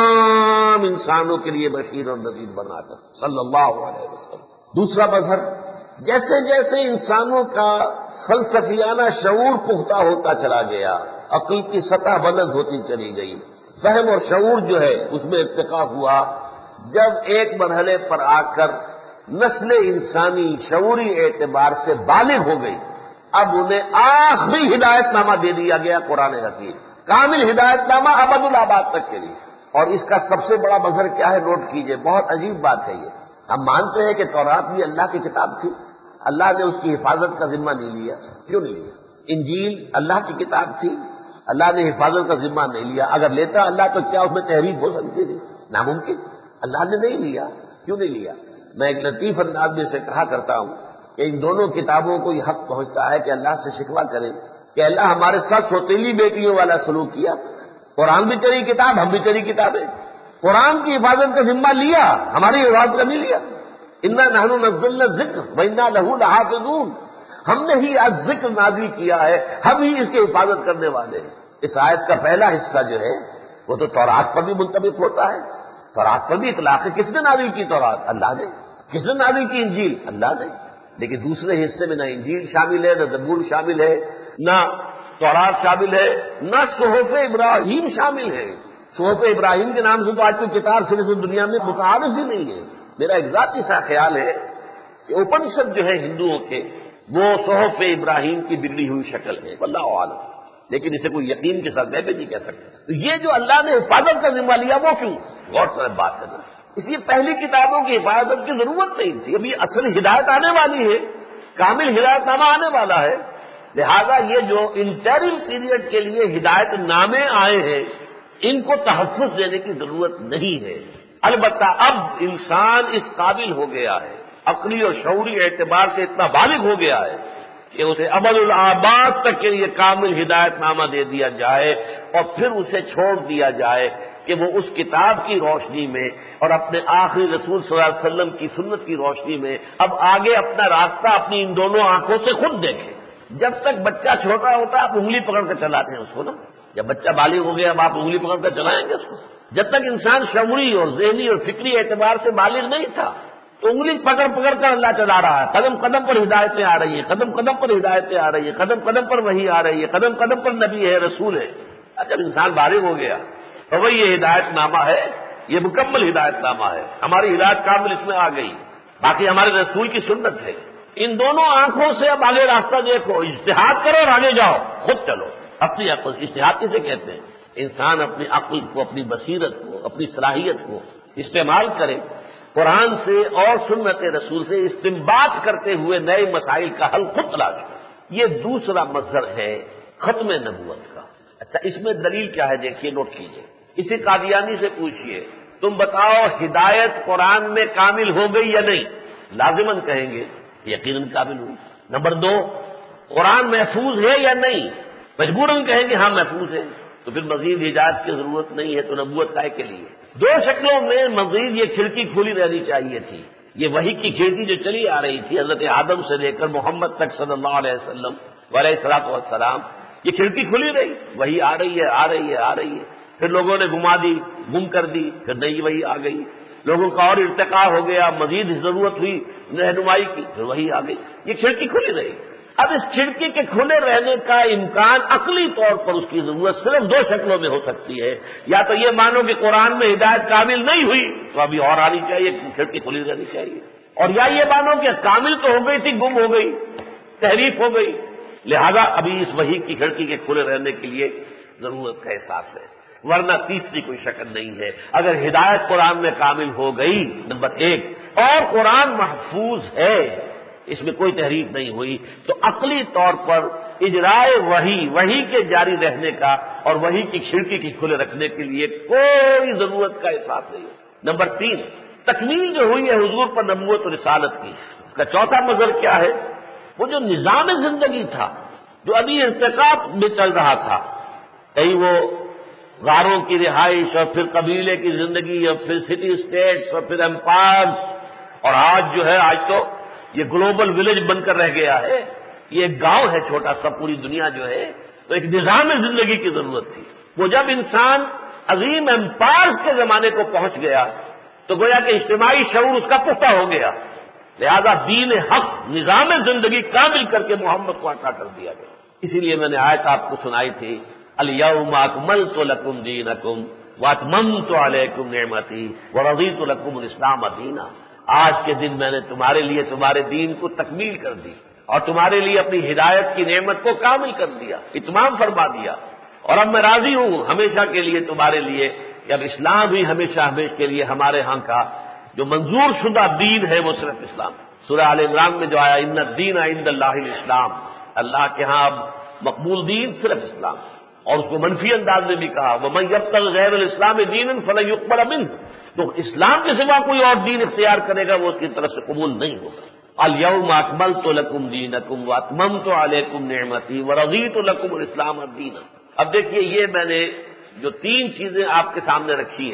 تمام انسانوں کے لیے بشیر اور نذیر بنا کر، صلی اللہ علیہ وسلم. دوسرا مظہر، جیسے جیسے انسانوں کا فلسفیانہ شعور پختہ ہوتا چلا گیا، عقل کی سطح بلند ہوتی چلی گئی، فہم اور شعور جو ہے اس میں ارتقا ہوا. جب ایک مرحلے پر آ کر نسل انسانی شعوری اعتبار سے بالغ ہو گئی، اب انہیں آخری ہدایت نامہ دے دیا گیا قرآن حکیم، کامل ہدایت نامہ ابد الآباد تک کے لیے. اور اس کا سب سے بڑا مظہر کیا ہے؟ نوٹ کیجئے، بہت عجیب بات ہے یہ. ہم مانتے ہیں کہ تورات بھی اللہ کی کتاب تھی، اللہ نے اس کی حفاظت کا ذمہ نہیں لیا. کیوں نہیں لیا؟ انجیل اللہ کی کتاب تھی، اللہ نے حفاظت کا ذمہ نہیں لیا. اگر لیتا اللہ تو کیا اس میں تحریف ہو سکتی تھی؟ ناممکن. اللہ نے نہیں لیا. کیوں نہیں لیا؟ میں ایک لطیف انداز میں سے کہا کرتا ہوں کہ ان دونوں کتابوں کو یہ حق پہنچتا ہے کہ اللہ سے شکوہ کریں کہ اللہ ہمارے ساتھ سوتیلی بیٹیوں والا سلوک کیا. قرآن بھی تیری کتاب، ہم بھی تیری کتابیں. قرآن کی حفاظت کا ذمہ لیا، ہماری حفاظت کا نہیں لیا۔ انا نحن نزلنا الذکر وانا لہ لحافظون، ہم نے ہی آج ذکر نازل کیا ہے، ہم ہی اس کی حفاظت کرنے والے ہیں۔ اس آیت کا پہلا حصہ جو ہے وہ تو تورات پر بھی منطبق ہوتا ہے، تورات پر بھی اطلاق ہے۔ کس نے نازل کی تورات؟ اللہ نے۔ کس نے نازل کی انجیل؟ اللہ نے۔ لیکن دوسرے حصے میں نہ انجیل شامل ہے، نہ زبور شامل ہے، نہ تورات شامل ہے، نہ صحف ابراہیم شامل ہے۔ صحف ابراہیم کے نام سے تو آج کوئی کتاب صرف دنیا میں متعارف ہی نہیں ہے۔ میرا ایک ذاتی سا خیال ہے کہ اپنشد جو ہے ہندوؤں کے، وہ صحف ابراہیم کی بگڑی ہوئی شکل ہے، واللہ اعلم، لیکن اسے کوئی یقین کے ساتھ میں بھی نہیں کہہ سکتا۔ تو یہ جو اللہ نے حفاظت کا ذمہ لیا وہ کیوں؟ غور سے بات کرنا، اس لیے پہلی کتابوں کی حفاظت کی ضرورت نہیں تھی۔ ابھی اصل ہدایت آنے والی ہے، کامل ہدایت نامہ آنے والا ہے، لہذا یہ جو انٹرم پیریڈ کے لیے ہدایت نامے آئے ہیں ان کو تحفظ دینے کی ضرورت نہیں ہے۔ البتہ اب انسان اس قابل ہو گیا ہے، عقلی اور شعوری اعتبار سے اتنا بالغ ہو گیا ہے کہ اسے ابد الآباد تک کے لیے کامل ہدایت نامہ دے دیا جائے اور پھر اسے چھوڑ دیا جائے کہ وہ اس کتاب کی روشنی میں اور اپنے آخری رسول صلی اللہ علیہ وسلم کی سنت کی روشنی میں اب آگے اپنا راستہ اپنی ان دونوں آنکھوں سے خود دیکھے۔ جب تک بچہ چھوٹا ہوتا ہے آپ انگلی پکڑ کر چلاتے ہیں اس کو نا، جب بچہ بالغ ہو گیا اب آپ انگلی پکڑ کر چلائیں گے اس کو؟ جب تک انسان شعوری اور ذہنی اور فکری اعتبار سے بالغ نہیں تھا تو انگلی پکڑ پکڑ کر اللہ چلا رہا ہے، قدم قدم پر ہدایتیں آ رہی ہیں، قدم قدم پر ہدایتیں آ رہی ہیں، قدم قدم پر وحی آ رہی ہے، قدم قدم پر نبی ہے، رسول ہے۔ جب انسان بالغ ہو گیا تو وہی یہ ہدایت نامہ ہے، یہ مکمل ہدایت نامہ ہے، ہماری ہدایت کامل اس میں آ گئی، باقی ہمارے رسول کی سنت ہے۔ ان دونوں آنکھوں سے اب آگے راستہ دیکھو، اجتہاد کرو اور آگے جاؤ، خود چلو اپنی عقل۔ اجتہاد کسے کہتے ہیں؟ انسان اپنی عقل کو، اپنی بصیرت کو، اپنی صلاحیت کو استعمال کرے، قرآن سے اور سنت رسول سے استنباط کرتے ہوئے نئے مسائل کا حل خود تلاش کرے۔ یہ دوسرا مظہر ہے ختم نبوت کا۔ اچھا، اس میں دلیل کیا ہے؟ دیکھیے، نوٹ کیجیے، اسی قادیانی سے پوچھئے تم بتاؤ ہدایت قرآن میں کامل ہو گئی یا نہیں؟ لازماً کہیں گے یقیناً کامل ہوئی۔ نمبر 2، قرآن محفوظ ہے یا نہیں؟ مجبوراً کہیں گے ہاں محفوظ ہے، تو پھر مزید ہدایت کی ضرورت نہیں ہے، تو نبوت کائے کے لیے؟ دو شکلوں میں مزید یہ کھڑکی کھلی رہنی چاہیے تھی۔ یہ وحی کی کھڑکی جو چلی آ رہی تھی حضرت آدم سے لے کر محمد تک صلی اللہ علیہ وسلم علیہ الصلوۃ والسلام، یہ کھڑکی کھلی رہی، وحی آ رہی ہے آ رہی ہے آ رہی ہے، پھر لوگوں نے گما دی، گم کر دی، پھر نئی وحی آ گئی، لوگوں کا اور ارتقاء ہو گیا، مزید ضرورت ہوئی رہنمائی کی، پھر وحی آ گئی، یہ کھڑکی کھلی رہی۔ اب اس کھڑکی کے کھلے رہنے کا امکان عقلی طور پر اس کی ضرورت صرف دو شکلوں میں ہو سکتی ہے، یا تو یہ مانو کہ قرآن میں ہدایت کامل نہیں ہوئی تو ابھی اور آنی چاہیے، کھڑکی کھلی رہنی چاہیے، اور یا یہ مانو کہ کامل تو ہو گئی تھی، گم ہو گئی، تحریف ہو گئی، لہذا ابھی اس وحی کی کھڑکی کے کھلے رہنے کے لیے ضرورت کا احساس ہے، ورنہ تیسری کوئی شکل نہیں ہے۔ اگر ہدایت قرآن میں کامل ہو گئی، نمبر 1، اور قرآن محفوظ ہے، اس میں کوئی تحریف نہیں ہوئی، تو عقلی طور پر اجرائے وحی کے جاری رہنے کا اور وحی کی کھڑکی کی کھلے رکھنے کے لیے کوئی ضرورت کا احساس نہیں ہے۔ نمبر 3، تکمیل جو ہوئی ہے حضور پر نبوت و رسالت کی، اس کا چوتھا مظہر کیا ہے؟ وہ جو نظام زندگی تھا جو ابھی ارتقاء میں چل رہا تھا، کہیں وہ غاروں کی رہائش اور پھر قبیلے کی زندگی اور پھر سٹی اسٹیٹس اور پھر امپائرز، اور آج جو ہے آج تو یہ گلوبل ولیج بن کر رہ گیا ہے، یہ ایک گاؤں ہے چھوٹا سا، پوری دنیا جو ہے، تو ایک نظام زندگی کی ضرورت تھی۔ وہ جب انسان عظیم امپائر کے زمانے کو پہنچ گیا تو گویا کہ اجتماعی شعور اس کا پختہ ہو گیا، لہذا دین حق، نظام زندگی کامل کر کے محمد کو عطا کر دیا گیا۔ اسی لیے میں نے آیت آپ کو سنائی تھی، الیوم اکملت لکم دینکم واتممت علیکم نعمتی ورضیت لکم الاسلام دینا۔ آج کے دن میں نے تمہارے لیے تمہارے دین کو تکمیل کر دی اور تمہارے لیے اپنی ہدایت کی نعمت کو کامل کر دیا، اتمام فرما دیا، اور اب میں راضی ہوں ہمیشہ کے لیے تمہارے لیے کہ اب اسلام ہی ہمیشہ ہمیشہ کے لیے ہمارے ہاں کا جو منظور شدہ دین ہے وہ صرف اسلام۔ سورہ آل عمران میں جو آیا ان الدین عند اللہ الاسلام، اللہ کے ہاں اب مقبول دین صرف اسلام، اور اس کو منفی انداز میں بھی کہا وَمَن يَبْتَغِ غَيْرَ الْإِسْلَامِ دِينًا فَلَن يُقْبَلَ مِنْهُ، تو اسلام کے سوا کوئی اور دین اختیار کرے گا وہ اس کی طرف سے قبول نہیں ہوگا۔ الیوم اکملت لکم دینکم واتممت علیکم نعمتی ورضیت لکم الاسلام دینا۔ اب دیکھیے، یہ میں نے جو 3 چیزیں آپ کے سامنے رکھی ہیں،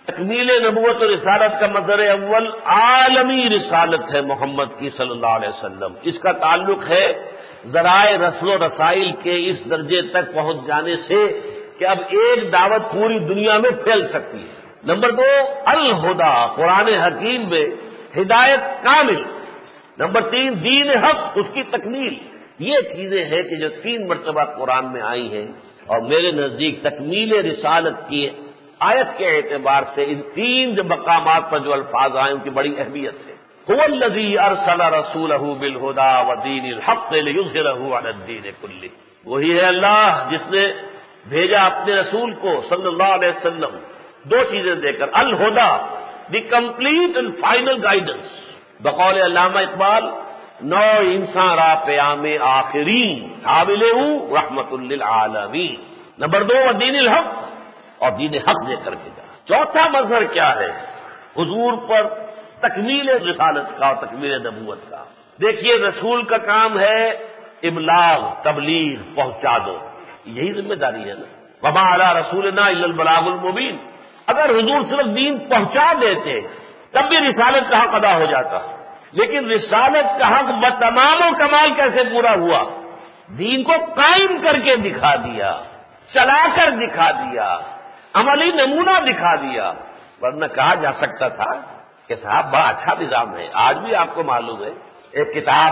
تکمیل نبوت و رسالت کا مظہر اول عالمی رسالت ہے محمد کی صلی اللہ علیہ وسلم. اس کا تعلق ہے ذرائع رسل و رسائل کے اس درجے تک پہنچ جانے سے کہ اب ایک دعوت پوری دنیا میں پھیل سکتی ہے. نمبر 2 الہدا، قرآن حکیم میں ہدایت کامل. نمبر 3 دین حق، اس کی تکمیل. یہ چیزیں ہیں کہ جو 3 مرتبہ قرآن میں آئی ہیں، اور میرے نزدیک تکمیل رسالت کی آیت کے اعتبار سے ان 3 مقامات پر جو الفاظ آئے ان کی بڑی اہمیت ہے. هو الذی ارسل رسولہ بالہدی ودین الحق لیظہرہ علی الدین کلہ. وہی ہے اللہ جس نے بھیجا اپنے رسول کو صلی اللہ علیہ وسلم 2 چیزیں دے کر. Al Huda, the complete and final guidance. بقول علامہ اقبال، نو انسان را پیام آخرین حامل رحمت للعالمین. نمبر 2 دین الحق، اور دین حق دے کر کے جا. چوتھا مظہر کیا ہے؟ حضور پر تکمیل رسالت کا اور تکمیل نبوت کا. دیکھیے رسول کا کام ہے ابلاغ، تبلیغ، پہنچا دو. یہی ذمہ داری ہے نا. وما علی رسولنا الا البلاغ المبین. اگر حضور صرف دین پہنچا دیتے تب بھی رسالت کا حق ادا ہو جاتا. لیکن رسالت کا حق بتمام و کمال کیسے پورا ہوا؟ دین کو قائم کر کے دکھا دیا، چلا کر دکھا دیا، عملی نمونہ دکھا دیا. ورنہ کہا جا سکتا تھا کہ صاحب بڑا اچھا نظام ہے. آج بھی آپ کو معلوم ہے ایک کتاب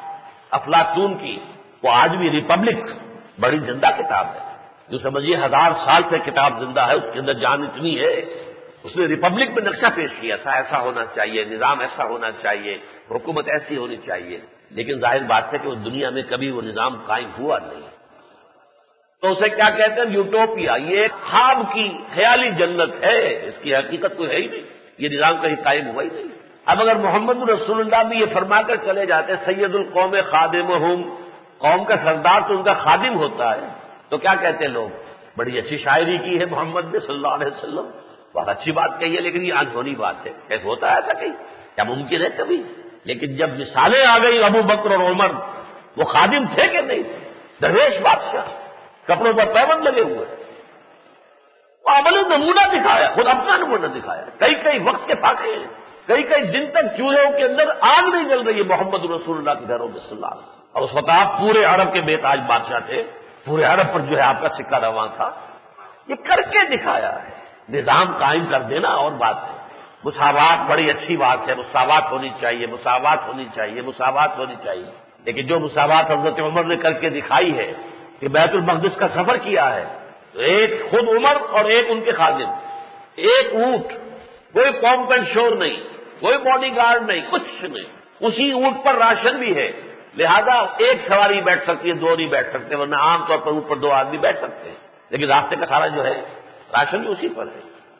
افلاطون کی، وہ آج بھی ریپبلک بڑی زندہ کتاب ہے. جو سمجھیے 1000 سال سے کتاب زندہ ہے، اس کے اندر جان اتنی ہے. اس نے ریپبلک میں نقشہ پیش کیا تھا، ایسا ہونا چاہیے، نظام ایسا ہونا چاہیے، حکومت ایسی ہونی چاہیے. لیکن ظاہر بات ہے کہ وہ دنیا میں کبھی وہ نظام قائم ہوا نہیں. تو اسے کیا کہتے ہیں؟ یوٹوپیا. یہ ایک خواب کی خیالی جنت ہے، اس کی حقیقت کوئی ہے ہی نہیں. یہ نظام کہیں قائم ہوا ہی نہیں. اب اگر محمد رسول اللہ بھی یہ فرما کر چلے جاتے سید القوم خادمہم، قوم کا سردار تو ان کا خادم ہوتا ہے، تو کیا کہتے لوگ؟ بڑی اچھی شاعری کی ہے محمد نے صلی اللہ علیہ وسلم، بہت اچھی بات کہی ہے. لیکن یہ انہونی بات ہے. کیسے ہوتا ہے ایسا کہیں؟ کیا ممکن ہے کبھی؟ لیکن جب مثالیں آ گئی ابو بکر اور عمر، وہ خادم تھے کہ نہیں تھے؟ درویش بادشاہ، کپڑوں پر پیبند لگے ہوئے. وہ عمل نمونہ دکھایا، خود اپنا نمونہ دکھایا. کئی وقت کے فاقے ہیں، کئی دن تک چولہوں کے اندر آگ نہیں جل رہی ہے محمد رسول اللہ کے گھروں میں صلی اللہ علیہ وسلم. اور اس وقت آپ پورے عرب کے بے تاج بادشاہ تھے، پورے عرب پر جو ہے آپ کا سکہ رواں تھا. یہ کر کے دکھایا ہے. نظام قائم کر دینا اور بات ہے. مساوات بڑی اچھی بات ہے، مساوات ہونی چاہیے، مساوات ہونی چاہیے، مساوات ہونی چاہیے. لیکن جو مساوات حضرت عمر نے کر کے دکھائی ہے کہ بیت المقدس کا سفر کیا ہے، تو ایک خود عمر اور ایک ان کے خادم، ایک اونٹ، کوئی پمپ اینڈ شور نہیں، کوئی باڈی گارڈ نہیں، کچھ نہیں. اسی اونٹ پر راشن بھی ہے، لہذا ایک سواری بیٹھ سکتی ہے، 2 نہیں بیٹھ سکتے. ورنہ عام طور پر اوپر 2 آدمی بیٹھ سکتے ہیں. لیکن راستے کا سارا جو ہے راشن بھی اسی پر ہے.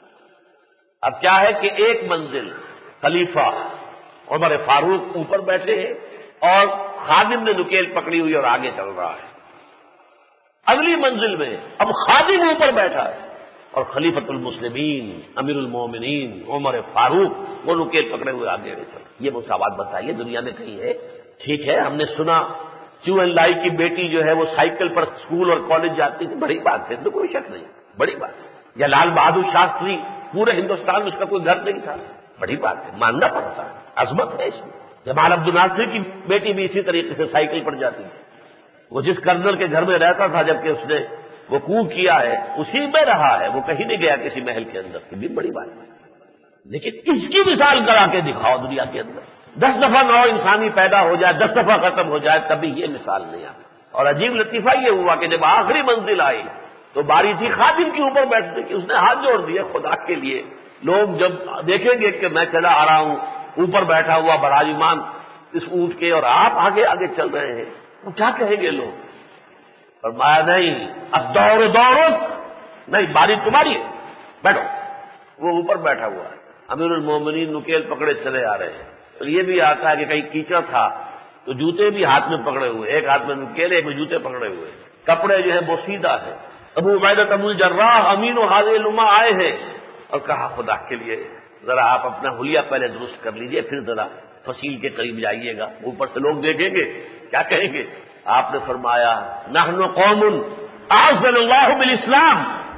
اب کیا ہے کہ ایک منزل خلیفہ عمر فاروق اوپر بیٹھے ہیں اور خادم نے نکیل پکڑی ہوئی اور آگے چل رہا ہے. اگلی منزل میں اب خادم اوپر بیٹھا ہے اور خلیفۃ المسلمین امیر المومنین عمر فاروق وہ نکیل پکڑے ہوئے آگے چل. یہ مساوات بتائیے دنیا میں کہیں ہے؟ ٹھیک ہے، ہم نے سنا چو این لائی کی بیٹی جو ہے وہ سائیکل پر اسکول اور کالج جاتی تھی، بڑی بات ہے، تو کوئی شک نہیں، بڑی بات ہے. یا لال بہادر شاستری، پورے ہندوستان میں اس کا کوئی گھر نہیں تھا، بڑی بات ہے، ماننا پڑتا ہے، عظمت ہے اس میں. جمال عبد الناصر کی بیٹی بھی اسی طریقے سے سائیکل پر جاتی تھی. وہ جس کرنل کے گھر میں رہتا تھا جبکہ اس نے وہ کو کیا ہے اسی میں رہا ہے، وہ کہیں نہیں گیا کسی محل کے اندر. یہ بھی بڑی بات ہے. لیکن اس کی مثال کرا کے دکھاؤ دنیا کے اندر. 10 دفعہ نو انسانی پیدا ہو جائے، 10 دفعہ ختم ہو جائے، تبھی یہ مثال نہیں آ سکتی. اور عجیب لطیفہ یہ ہوا کہ جب آخری منزل آئی تو باری تھی خادم کے اوپر بیٹھنے کی. اس نے ہاتھ جوڑ دیے خدا کے لیے. لوگ جب دیکھیں گے کہ میں چلا آ رہا ہوں اوپر بیٹھا ہوا براجمان اس اونٹ کے اور آپ آگے آگے چل رہے ہیں، تو کیا کہیں گے لوگ؟ فرمایا نہیں، اب دوڑو نہیں، باری تمہاری ہے، بیٹھو. وہ اوپر بیٹھا ہوا ہے، امیر المومنین نکیل پکڑے چلے آ رہے ہیں. تو یہ بھی آتا ہے کہ کہیں کیچڑ تھا تو جوتے بھی ہاتھ میں پکڑے ہوئے، ایک ہاتھ میں نکیل ایک میں جوتے پکڑے ہوئے، کپڑے جو ہے وہ سیدھا ہے. ابو عبیدہ ابو الجراح امین و حاضر الامہ آئے ہیں اور کہا خدا کے لیے ذرا آپ اپنا حلیہ پہلے درست کر لیجئے، پھر ذرا فصیل کے قریب جائیے گا. اوپر سے لوگ دیکھیں گے کیا کہیں گے. آپ نے فرمایا نحن قوم اعزنا اللہ بالاسلام،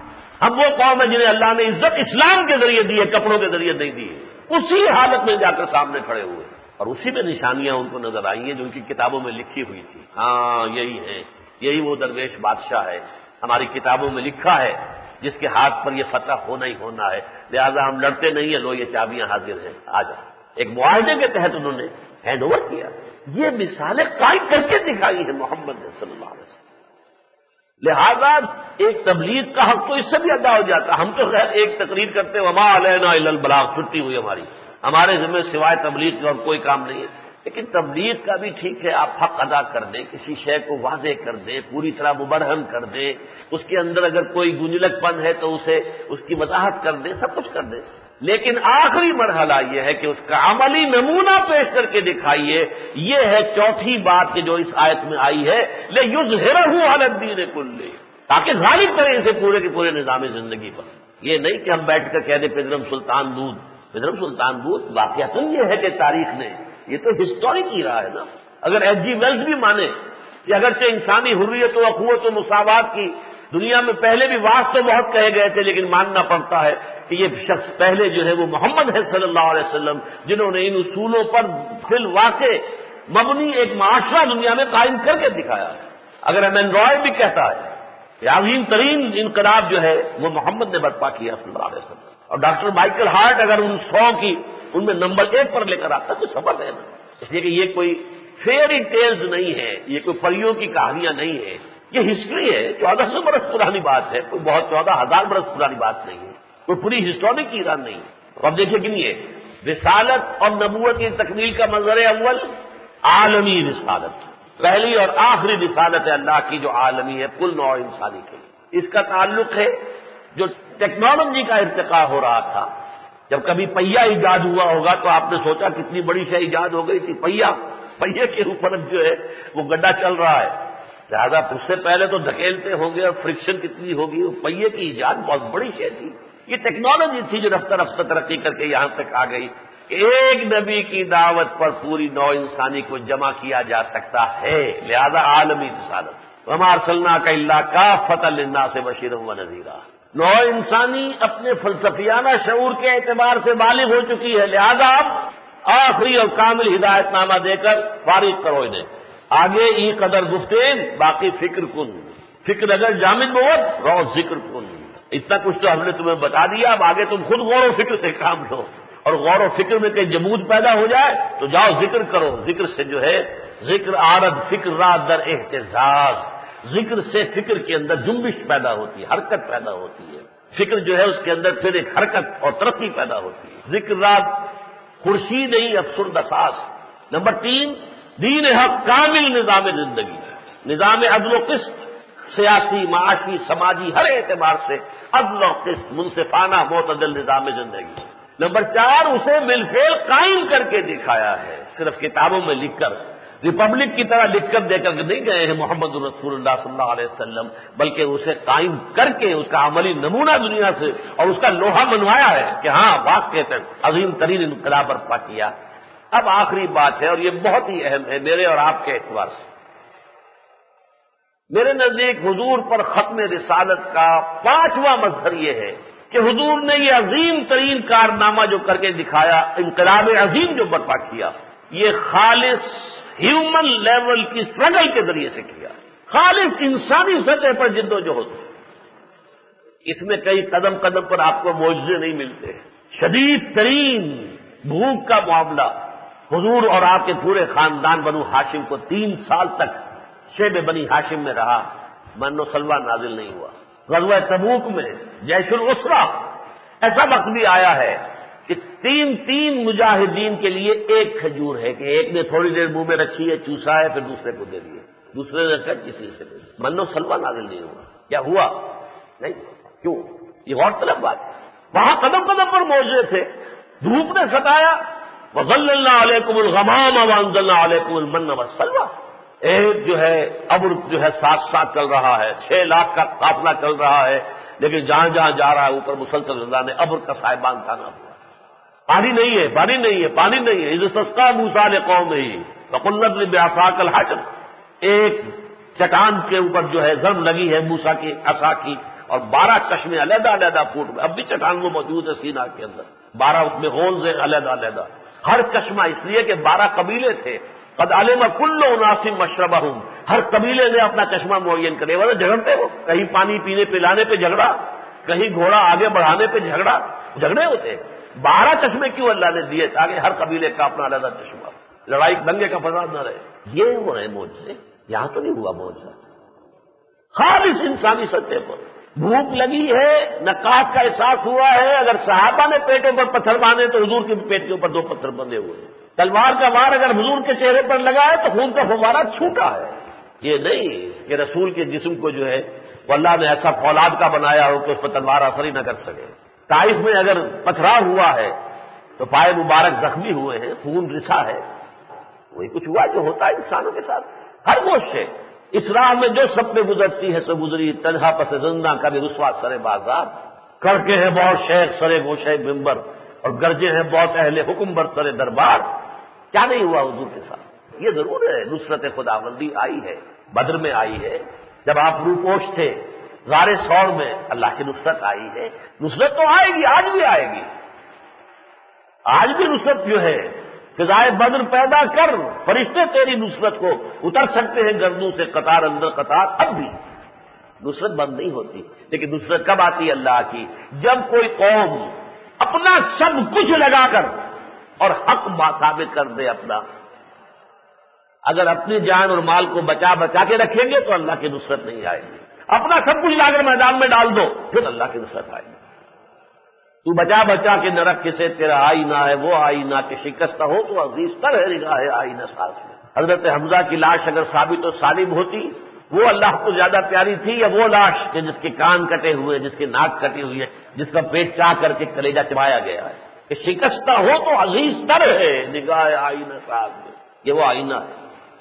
ہم وہ قوم ہیں جنہیں اللہ نے عزت اسلام کے ذریعے دی ہے، کپڑوں کے ذریعے نہیں دی ہے۔ اسی حالت میں جا کر سامنے کھڑے ہوئے اور اسی میں نشانیاں ان کو نظر آئی ہیں جو ان کی کتابوں میں لکھی ہوئی تھی۔ ہاں یہی ہے، یہی وہ درویش بادشاہ ہے، ہماری کتابوں میں لکھا ہے جس کے ہاتھ پر یہ فتح ہونا ہی ہونا ہے، لہذا ہم لڑتے نہیں ہیں، لو یہ چابیاں حاضر ہیں، آ جاؤ۔ ایک معاہدے کے تحت انہوں نے ہینڈ اوور کیا۔ یہ مثالیں قائم کر کے دکھائی ہیں محمد صلی اللہ علیہ وسلم۔ لہذا ایک تبلیغ کا حق تو اس سے بھی ادا ہو جاتا۔ ہم تو خیر ایک تقریر کرتے وما علینا الا البلاغ، چھٹی ہوئی ہمارے ذمہ سوائے تبلیغ کے اور کوئی کام نہیں ہے۔ لیکن تبلیغ کا بھی ٹھیک ہے، آپ حق ادا کر دیں، کسی شے کو واضح کر دیں، پوری طرح مبرہن کر دیں، اس کے اندر اگر کوئی گنجلک پن ہے تو اس کی وضاحت کر دیں، سب کچھ کر دیں۔ لیکن آخری مرحلہ یہ ہے کہ اس کا عملی نمونہ پیش کر کے دکھائیے۔ یہ ہے چوتھی بات کہ جو اس آیت میں آئی ہے، لِیُظْهِرَهُ عَلَى الدِّینِ كُلِّهِ، تاکہ غالب کرے اسے پورے کے پورے نظام زندگی پر۔ یہ نہیں کہ ہم بیٹھ کر کہہ دیں پدرم سلطان بود، پدرم سلطان بود واقعات یہ ہے کہ تاریخ نے، یہ تو ہسٹورک ہی رہا ہے نا۔ اگر ایچ جی ویلز بھی مانے کہ اگرچہ انسانی حریت و اخوت و مساوات کی دنیا میں پہلے بھی واس تو بہت کہے گئے تھے، لیکن ماننا پڑتا ہے کہ یہ شخص پہلے جو ہے وہ محمد ہے صلی اللہ علیہ وسلم، جنہوں نے ان اصولوں پر فی الواقع مبنی ایک معاشرہ دنیا میں قائم کر کے دکھایا ہے۔ اگر ایم این رائے بھی کہتا ہے کہ عظیم ترین انقلاب جو ہے وہ محمد نے برپا کیا صلی اللہ علیہ وسلم، اور ڈاکٹر مائیکل ہارٹ اگر ان 100 کی ان میں نمبر 1 پر لے کر آتا تو سبب ہے نا۔ اس لیے کہ یہ کوئی فیئری ٹیلز نہیں ہے، یہ کوئی پریوں کی کہانیاں نہیں ہے، یہ ہسٹری ہے۔ 1400 برس پرانی بات ہے، کوئی بہت 14,000 برس پرانی بات نہیں ہے، کوئی پوری ہسٹورک کی ایران نہیں ہے۔ اب دیکھیے گنیے، رسالت اور نبوت کی تکمیل کا منظر اول عالمی رسالت، پہلی اور آخری رسالت ہے اللہ کی جو عالمی ہے، کل نوع انسانی کے لیے۔ اس کا تعلق ہے جو ٹیکنالوجی کا ارتقاء ہو رہا تھا، جب کبھی پہیا ایجاد ہوا ہوگا تو آپ نے سوچا کتنی بڑی شے ایجاد ہو گئی تھی، پہیے کے اوپر جو ہے وہ گڈھا چل رہا ہے، لہٰذا اس سے پہلے تو دھکیلتے ہوں گے اور فرکشن کتنی ہوگی، وہ پہیے کی ایجاد بہت بڑی شے تھی۔ یہ ٹیکنالوجی تھی جو رفتہ رفتہ ترقی کر کے یہاں تک آ گئی کہ ایک نبی کی دعوت پر پوری نوع انسانی کو جمع کیا جا سکتا ہے، لہذا عالمی رسالت۔ وما ارسلناک الا کافۃ للناس بشیرا ونذیرا۔ نوع انسانی اپنے فلسفیانہ شعور کے اعتبار سے بالغ ہو چکی ہے، لہذا اب آخری اور کامل ہدایت نامہ دے کر فارغ کرو انہیں۔ آگے ای قدر گفتین باقی فکر کن، فکر اگر جامد بہت رو ذکر کن۔ اتنا کچھ تو ہم نے تمہیں بتا دیا، اب آگے تم خود غور و فکر سے کام لو، اور غور و فکر میں کہیں جمود پیدا ہو جائے تو جاؤ ذکر کرو۔ ذکر سے جو ہے ذکر عارض فکر را در اہتزاز، ذکر سے فکر کے اندر جنبش پیدا ہوتی ہے، حرکت پیدا ہوتی ہے، فکر جو ہے اس کے اندر پھر ایک حرکت اور ترقی پیدا ہوتی ہے۔ ذکر را خورشید نہیں افسردہ ساز۔ نمبر 3، دین حق کامل نظام زندگی، نظام عدل و قسط، سیاسی معاشی سماجی ہر اعتبار سے عدل و قسط، منصفانہ معتدل نظام زندگی۔ نمبر 4، اسے بالفعل قائم کر کے دکھایا ہے، صرف کتابوں میں لکھ کر، ریپبلک کی طرح لکھ کر دے کر نہیں گئے ہیں محمد رسول اللہ صلی اللہ علیہ وسلم، بلکہ اسے قائم کر کے اس کا عملی نمونہ دنیا سے اور اس کا لوہا منوایا ہے کہ ہاں واقع عظیم ترین انقلاب برپا کیا۔ اب آخری بات ہے اور یہ بہت ہی اہم ہے میرے اور آپ کے اعتبار سے۔ میرے نزدیک حضور پر ختم رسالت کا 5واں مظہر یہ ہے کہ حضور نے یہ عظیم ترین کارنامہ جو کر کے دکھایا، انقلاب عظیم جو برپا کیا، یہ خالص ہیومن لیول کی اسٹرگل کے ذریعے سے کیا، خالص انسانی سطح پر جد و جہد۔ اس میں کئی قدم قدم پر آپ کو معجزے نہیں ملتے، شدید ترین بھوک کا معاملہ حضور اور آپ کے پورے خاندان بنو ہاشم کو 3 سال تک شیب بنی ہاشم میں رہا، من و سلوہ نازل نہیں ہوا۔ غزوہ تبوک میں جیش العسرہ ایسا وقت بھی آیا ہے کہ 3 مجاہدین کے لیے ایک کھجور ہے کہ ایک نے تھوڑی دیر منہ میں رکھی ہے، چوسا ہے، پھر دوسرے کو دے دیے، دوسرے نے کہا کسی سے دے، من و سلوہ نازل نہیں ہوا۔ کیا ہوا؟ نہیں۔ کیوں؟ یہ غور طلب بات ہے۔ وہاں قدم قدم پر معجزے تھے، دھوپ نے ستایا، وَظَلَّلْنَا عَلَيْكُمُ الْغَمَامَ وَأَنزَلْنَا عَلَيْكُمُ الْمَنَّ وَالسَّلْوَىٰ۔ ایک جو ہے ابر جو ہے ساتھ ساتھ چل رہا ہے، 6 لاکھ کا قافلہ چل رہا ہے، لیکن جہاں جہاں جا رہا ہے اوپر مسلسل اللہ نے ابر کا صاحبان تانا ہوا، پانی نہیں ہے، پانی نہیں ہے، پانی نہیں ہے۔ اذ استسقى موسیٰ لقومه فقل اضرب بعصاك الحجر، ایک چٹان کے اوپر جو ہے ضرب لگی ہے موسیٰ کی عصا کی، اور 12 چشمے علیحدہ علیحدہ فوٹ میں، اب بھی چٹان وہ موجود ہے سینا کے اندر، 12 اس میں ہولز ہیں علیحدہ علیحدہ، ہر چشمہ اس لیے کہ 12 قبیلے تھے، قد علم کل اناس مشربہم، ہر قبیلے نے اپنا چشمہ معین کرے، ورنہ جھگڑتے ہو، کہیں پانی پینے پلانے پہ جھگڑا، کہیں گھوڑا آگے بڑھانے پہ جھگڑے ہوتے۔ 12 چشمے کیوں اللہ نے دیے؟ تاکہ ہر قبیلے کا اپنا علیحدہ چشمہ، لڑائی دنگے کا فساد نہ رہے۔ یہ ہو رہے معجزے، یہاں تو نہیں ہوا معجزہ، خالص انسانی سطح پر۔ بھوک لگی ہے، نقاہت کا احساس ہوا ہے، اگر صحابہ نے پیٹوں پر پتھر باندھے تو حضور کے پیٹ کے اوپر 2 پتھر بندھے ہوئے ہیں، تلوار کا وار اگر حضور کے چہرے پر لگا ہے تو خون کا فوارہ چھوٹا ہے۔ یہ نہیں کہ رسول کے جسم کو جو ہے وہ اللہ نے ایسا فولاد کا بنایا ہو کہ اس پر تلوار اثر ہی نہ کر سکے۔ طائف میں اگر پتھرا ہوا ہے تو پائے مبارک زخمی ہوئے ہیں، خون رسا ہے، وہی کچھ ہوا جو ہوتا ہے انسانوں کے ساتھ ہر گوش سے۔ اس راہ میں جو سب پہ گزرتی ہے سو گزری، تنہا پس زندہ کبھی رسوا سر بازار، کڑکے ہیں بہت شیخ سرے گوشے ممبر، اور گرجے ہیں بہت اہل حکم بر سر دربار۔ کیا نہیں ہوا حضور کے ساتھ؟ یہ ضرور ہے نصرت خداوندی آئی ہے، بدر میں آئی ہے، جب آپ روپوش تھے غار ثور میں اللہ کی نصرت آئی ہے۔ نصرت تو آئے گی، آج بھی آئے گی، آج بھی نصرت جو ہے فضائے بدر پیدا کر، فرشتے تیری نصرت کو اتر سکتے ہیں گردوں سے قطار اندر قطار، اب بھی نصرت بند نہیں ہوتی۔ لیکن نصرت کب آتی ہے اللہ کی؟ جب کوئی قوم اپنا سب کچھ لگا کر اور حق ثابت کر دے اپنا۔ اگر اپنی جان اور مال کو بچا کے رکھیں گے تو اللہ کی نصرت نہیں آئے گی، اپنا سب کچھ لا کر میدان میں ڈال دو پھر اللہ کی نصرت آئے گی۔ تو بچا کے نہ رکھ کسے تیرا آئینہ ہے وہ آئینہ کہ شکست ہو تو عزیز تر ہے نگاہ آئینہ ساز میں۔ حضرت حمزہ کی لاش اگر ثابت و سالم ہوتی وہ اللہ کو زیادہ پیاری تھی یا وہ لاش کہ جس کے کان کٹے ہوئے، جس کی ناک کٹی ہوئی ہے، جس کا پیٹ چاہ کر کے کلیجہ چبایا گیا ہے کہ شکستہ ہو تو عزیز تر ہے نگاہ آئینہ ساز میں، یہ وہ آئینہ ہے۔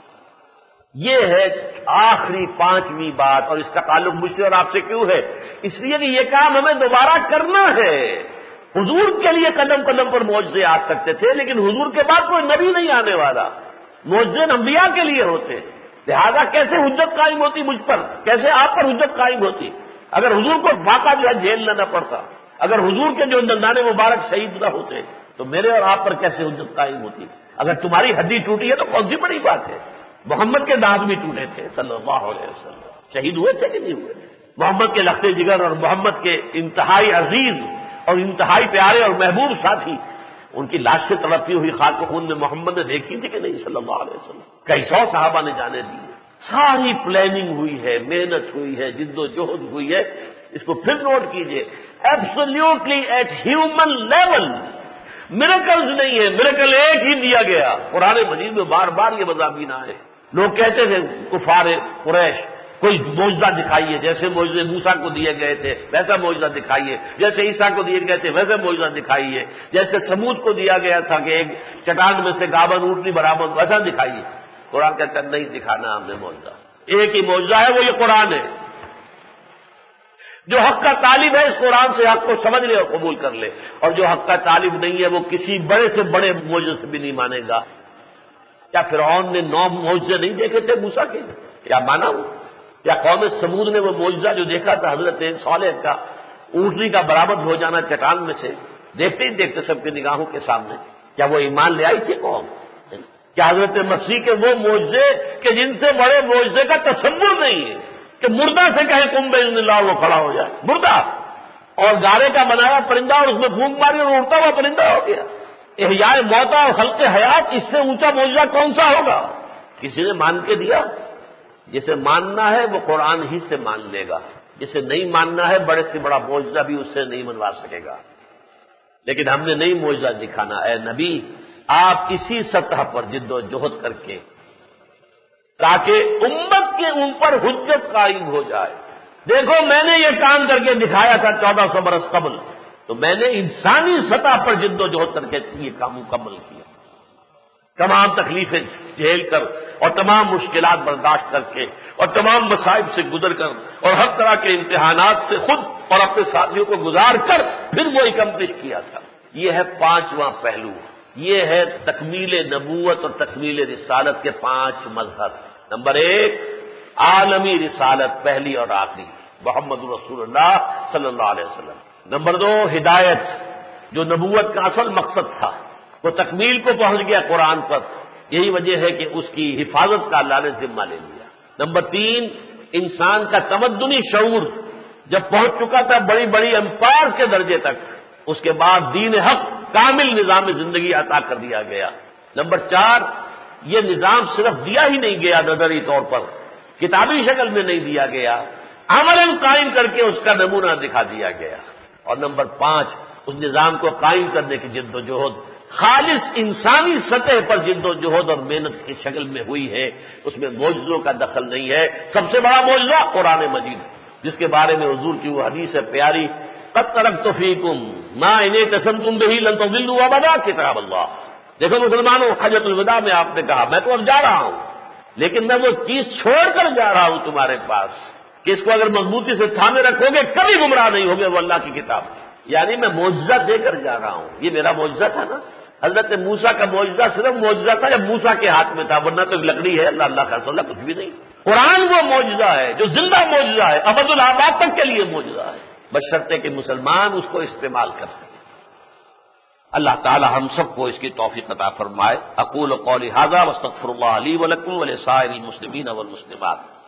یہ ہے آخری 5ویں بات، اور اس کا تعلق مجھ سے اور آپ سے کیوں ہے؟ اس لیے کہ یہ کام ہمیں دوبارہ کرنا ہے۔ حضور کے لیے قدم قدم پر معجزے آ سکتے تھے، لیکن حضور کے بعد کوئی نبی نہیں آنے والا، معجزے انبیاء کے لیے ہوتے، لہذا کیسے حجت قائم ہوتی مجھ پر، کیسے آپ پر حجت قائم ہوتی؟ اگر حضور کو فاقہ جو ہے جھیلنا نہ پڑتا، اگر حضور کے جو دندان مبارک شہید نہ ہوتے تو میرے اور آپ پر کیسے حجت قائم ہوتی؟ اگر تمہاری ہڈی ٹوٹی ہے تو کون سی بڑی بات ہے؟ محمد کے دانت بھی ٹوٹے تھے صلی اللہ علیہ وسلم، شہید ہوئے تھے کہ نہیں ہوئے؟ محمد کے لخت جگر اور محمد کے انتہائی عزیز اور انتہائی پیارے اور محبوب ساتھی، ان کی لاش سے تڑپتی ہوئی خاک و خون میں محمد نے دیکھی تھی کہ نہیں صلی اللہ علیہ وسلم؟ کئی سو صحابہ نے جانے دی، ساری پلاننگ ہوئی ہے، محنت ہوئی ہے، جد و جہد ہوئی ہے۔ اس کو پھر نوٹ کیجئے، absolutely at human level miracles نہیں ہے، میریکل ایک ہی دیا گیا۔ قرآن مجید میں بار بار یہ مضامین آئے، لوگ کہتے تھے کفار قریش کوئی معجزہ دکھائیے، جیسے معجزے موسیٰ کو دیے گئے تھے ویسا معجزہ دکھائیے، جیسے عیسیٰ کو دیے گئے تھے ویسا معجزہ دکھائیے، جیسے سمود کو دیا گیا تھا کہ ایک چٹان میں سے گابن اونٹنی برآمد ویسا دکھائیے۔ قرآن کہتا ہے نہیں دکھانا ہم نے معجزہ، ایک ہی معجزہ ہے وہ یہ قرآن ہے۔ جو حق کا طالب ہے اس قرآن سے حق کو سمجھ لے اور قبول کر لے، اور جو حق کا طالب نہیں ہے وہ کسی بڑے سے بڑے معجزے سے بھی نہیں مانے گا۔ کیا فرعون نے 9 معجزے نہیں دیکھے تھے موسیٰ کے؟ کیا مانا وہ؟ کیا قوم سمود نے وہ معجزہ جو دیکھا تھا حضرت صالح کا اونٹنی کا برآمد ہو جانا چٹان میں سے، دیکھتے ہی دیکھتے سب کی نگاہوں کے سامنے، کیا وہ ایمان لے آئی تھی قوم؟ کیا حضرت مسیح کے وہ معجزے کہ جن سے بڑے معجزے کا تصور نہیں ہے کہ مردہ سے کہے قم باذن اللہ وہ کھڑا ہو جائے، مردہ اور گارے کا بنایا پرندہ اور اس میں پھونک ماری اور اڑتا ہوا پرندہ ہو گیا۔ احیاء موتا اور خلق حیات، اس سے اونچا معجزہ کون سا ہوگا؟ کسی نے مان کے دیا؟ جسے ماننا ہے وہ قرآن ہی سے مان لے گا، جسے نہیں ماننا ہے بڑے سے بڑا معجزہ بھی اس سے نہیں منوا سکے گا۔ لیکن ہم نے نہیں معجزہ دکھانا، اے نبی آپ اسی سطح پر جد و جہد کر کے تاکہ امت کے اوپر حجت قائم ہو جائے۔ دیکھو میں نے یہ کام کر کے دکھایا تھا 1400 برس قبل، تو میں نے انسانی سطح پر جد و جہد کر کے یہ کام مکمل کیا، تمام تکلیفیں جھیل کر اور تمام مشکلات برداشت کر کے اور تمام مصائب سے گزر کر اور ہر طرح کے امتحانات سے خود اور اپنے ساتھیوں کو گزار کر پھر وہ اکمپلش کیا تھا۔ یہ ہے 5واں پہلو، یہ ہے تکمیل نبوت اور تکمیل رسالت کے 5 مظہر۔ نمبر 1 عالمی رسالت، پہلی اور آخری۔ محمد رسول اللہ صلی اللہ علیہ وسلم۔ نمبر 2 ہدایت، جو نبوت کا اصل مقصد تھا وہ تکمیل کو پہنچ گیا قرآن پر، یہی وجہ ہے کہ اس کی حفاظت کا اللہ نے ذمہ لے لیا۔ نمبر 3 انسان کا تمدنی شعور جب پہنچ چکا تھا بڑی بڑی امپائر کے درجے تک، اس کے بعد دین حق کامل نظام زندگی عطا کر دیا گیا۔ نمبر 4 یہ نظام صرف دیا ہی نہیں گیا نظری طور پر، کتابی شکل میں نہیں دیا گیا، عملاً قائم کر کے اس کا نمونہ دکھا دیا گیا۔ اور نمبر 5 اس نظام کو قائم کرنے کی جد و جہد خالص انسانی سطح پر جد و جہد اور محنت کی شکل میں ہوئی ہے، اس میں معجزوں کا دخل نہیں ہے۔ سب سے بڑا معجزہ قرآن مجید، جس کے بارے میں حضور کی وہ حدیث ہے پیاری، قد ترکت فیکم ما ان اعتصمتم بہ لن تضلوا ابدا کتاب اللہ۔ دیکھو مسلمانوں، حجۃ الوداع میں آپ نے کہا میں تو اب جا رہا ہوں، لیکن میں وہ چیز چھوڑ کر جا رہا ہوں تمہارے پاس کہ اس کو اگر مضبوطی سے تھامے رکھو گے کبھی گمراہ نہیں ہوگے، وہ اللہ کی کتاب، یعنی میں معجزہ دے کر جا رہا ہوں۔ یہ میرا معجزہ تھا نا، حضرت موسیٰ کا معجزہ صرف معجزہ تھا جب موسیٰ کے ہاتھ میں تھا، ورنہ تو ایک لکڑی ہے، اللہ کا رسول کچھ بھی نہیں۔ قرآن وہ معجزہ ہے جو زندہ معجزہ ہے، ابد الآباد تک کے لیے معجزہ ہے، بشرطے کہ مسلمان اس کو استعمال کر سکے۔ اللہ تعالی ہم سب کو اس کی توفیق عطا فرمائے۔ اقول قولی ھذا واستغفر اللہ لی ولکم ولسائر المسلمین والمسلمات۔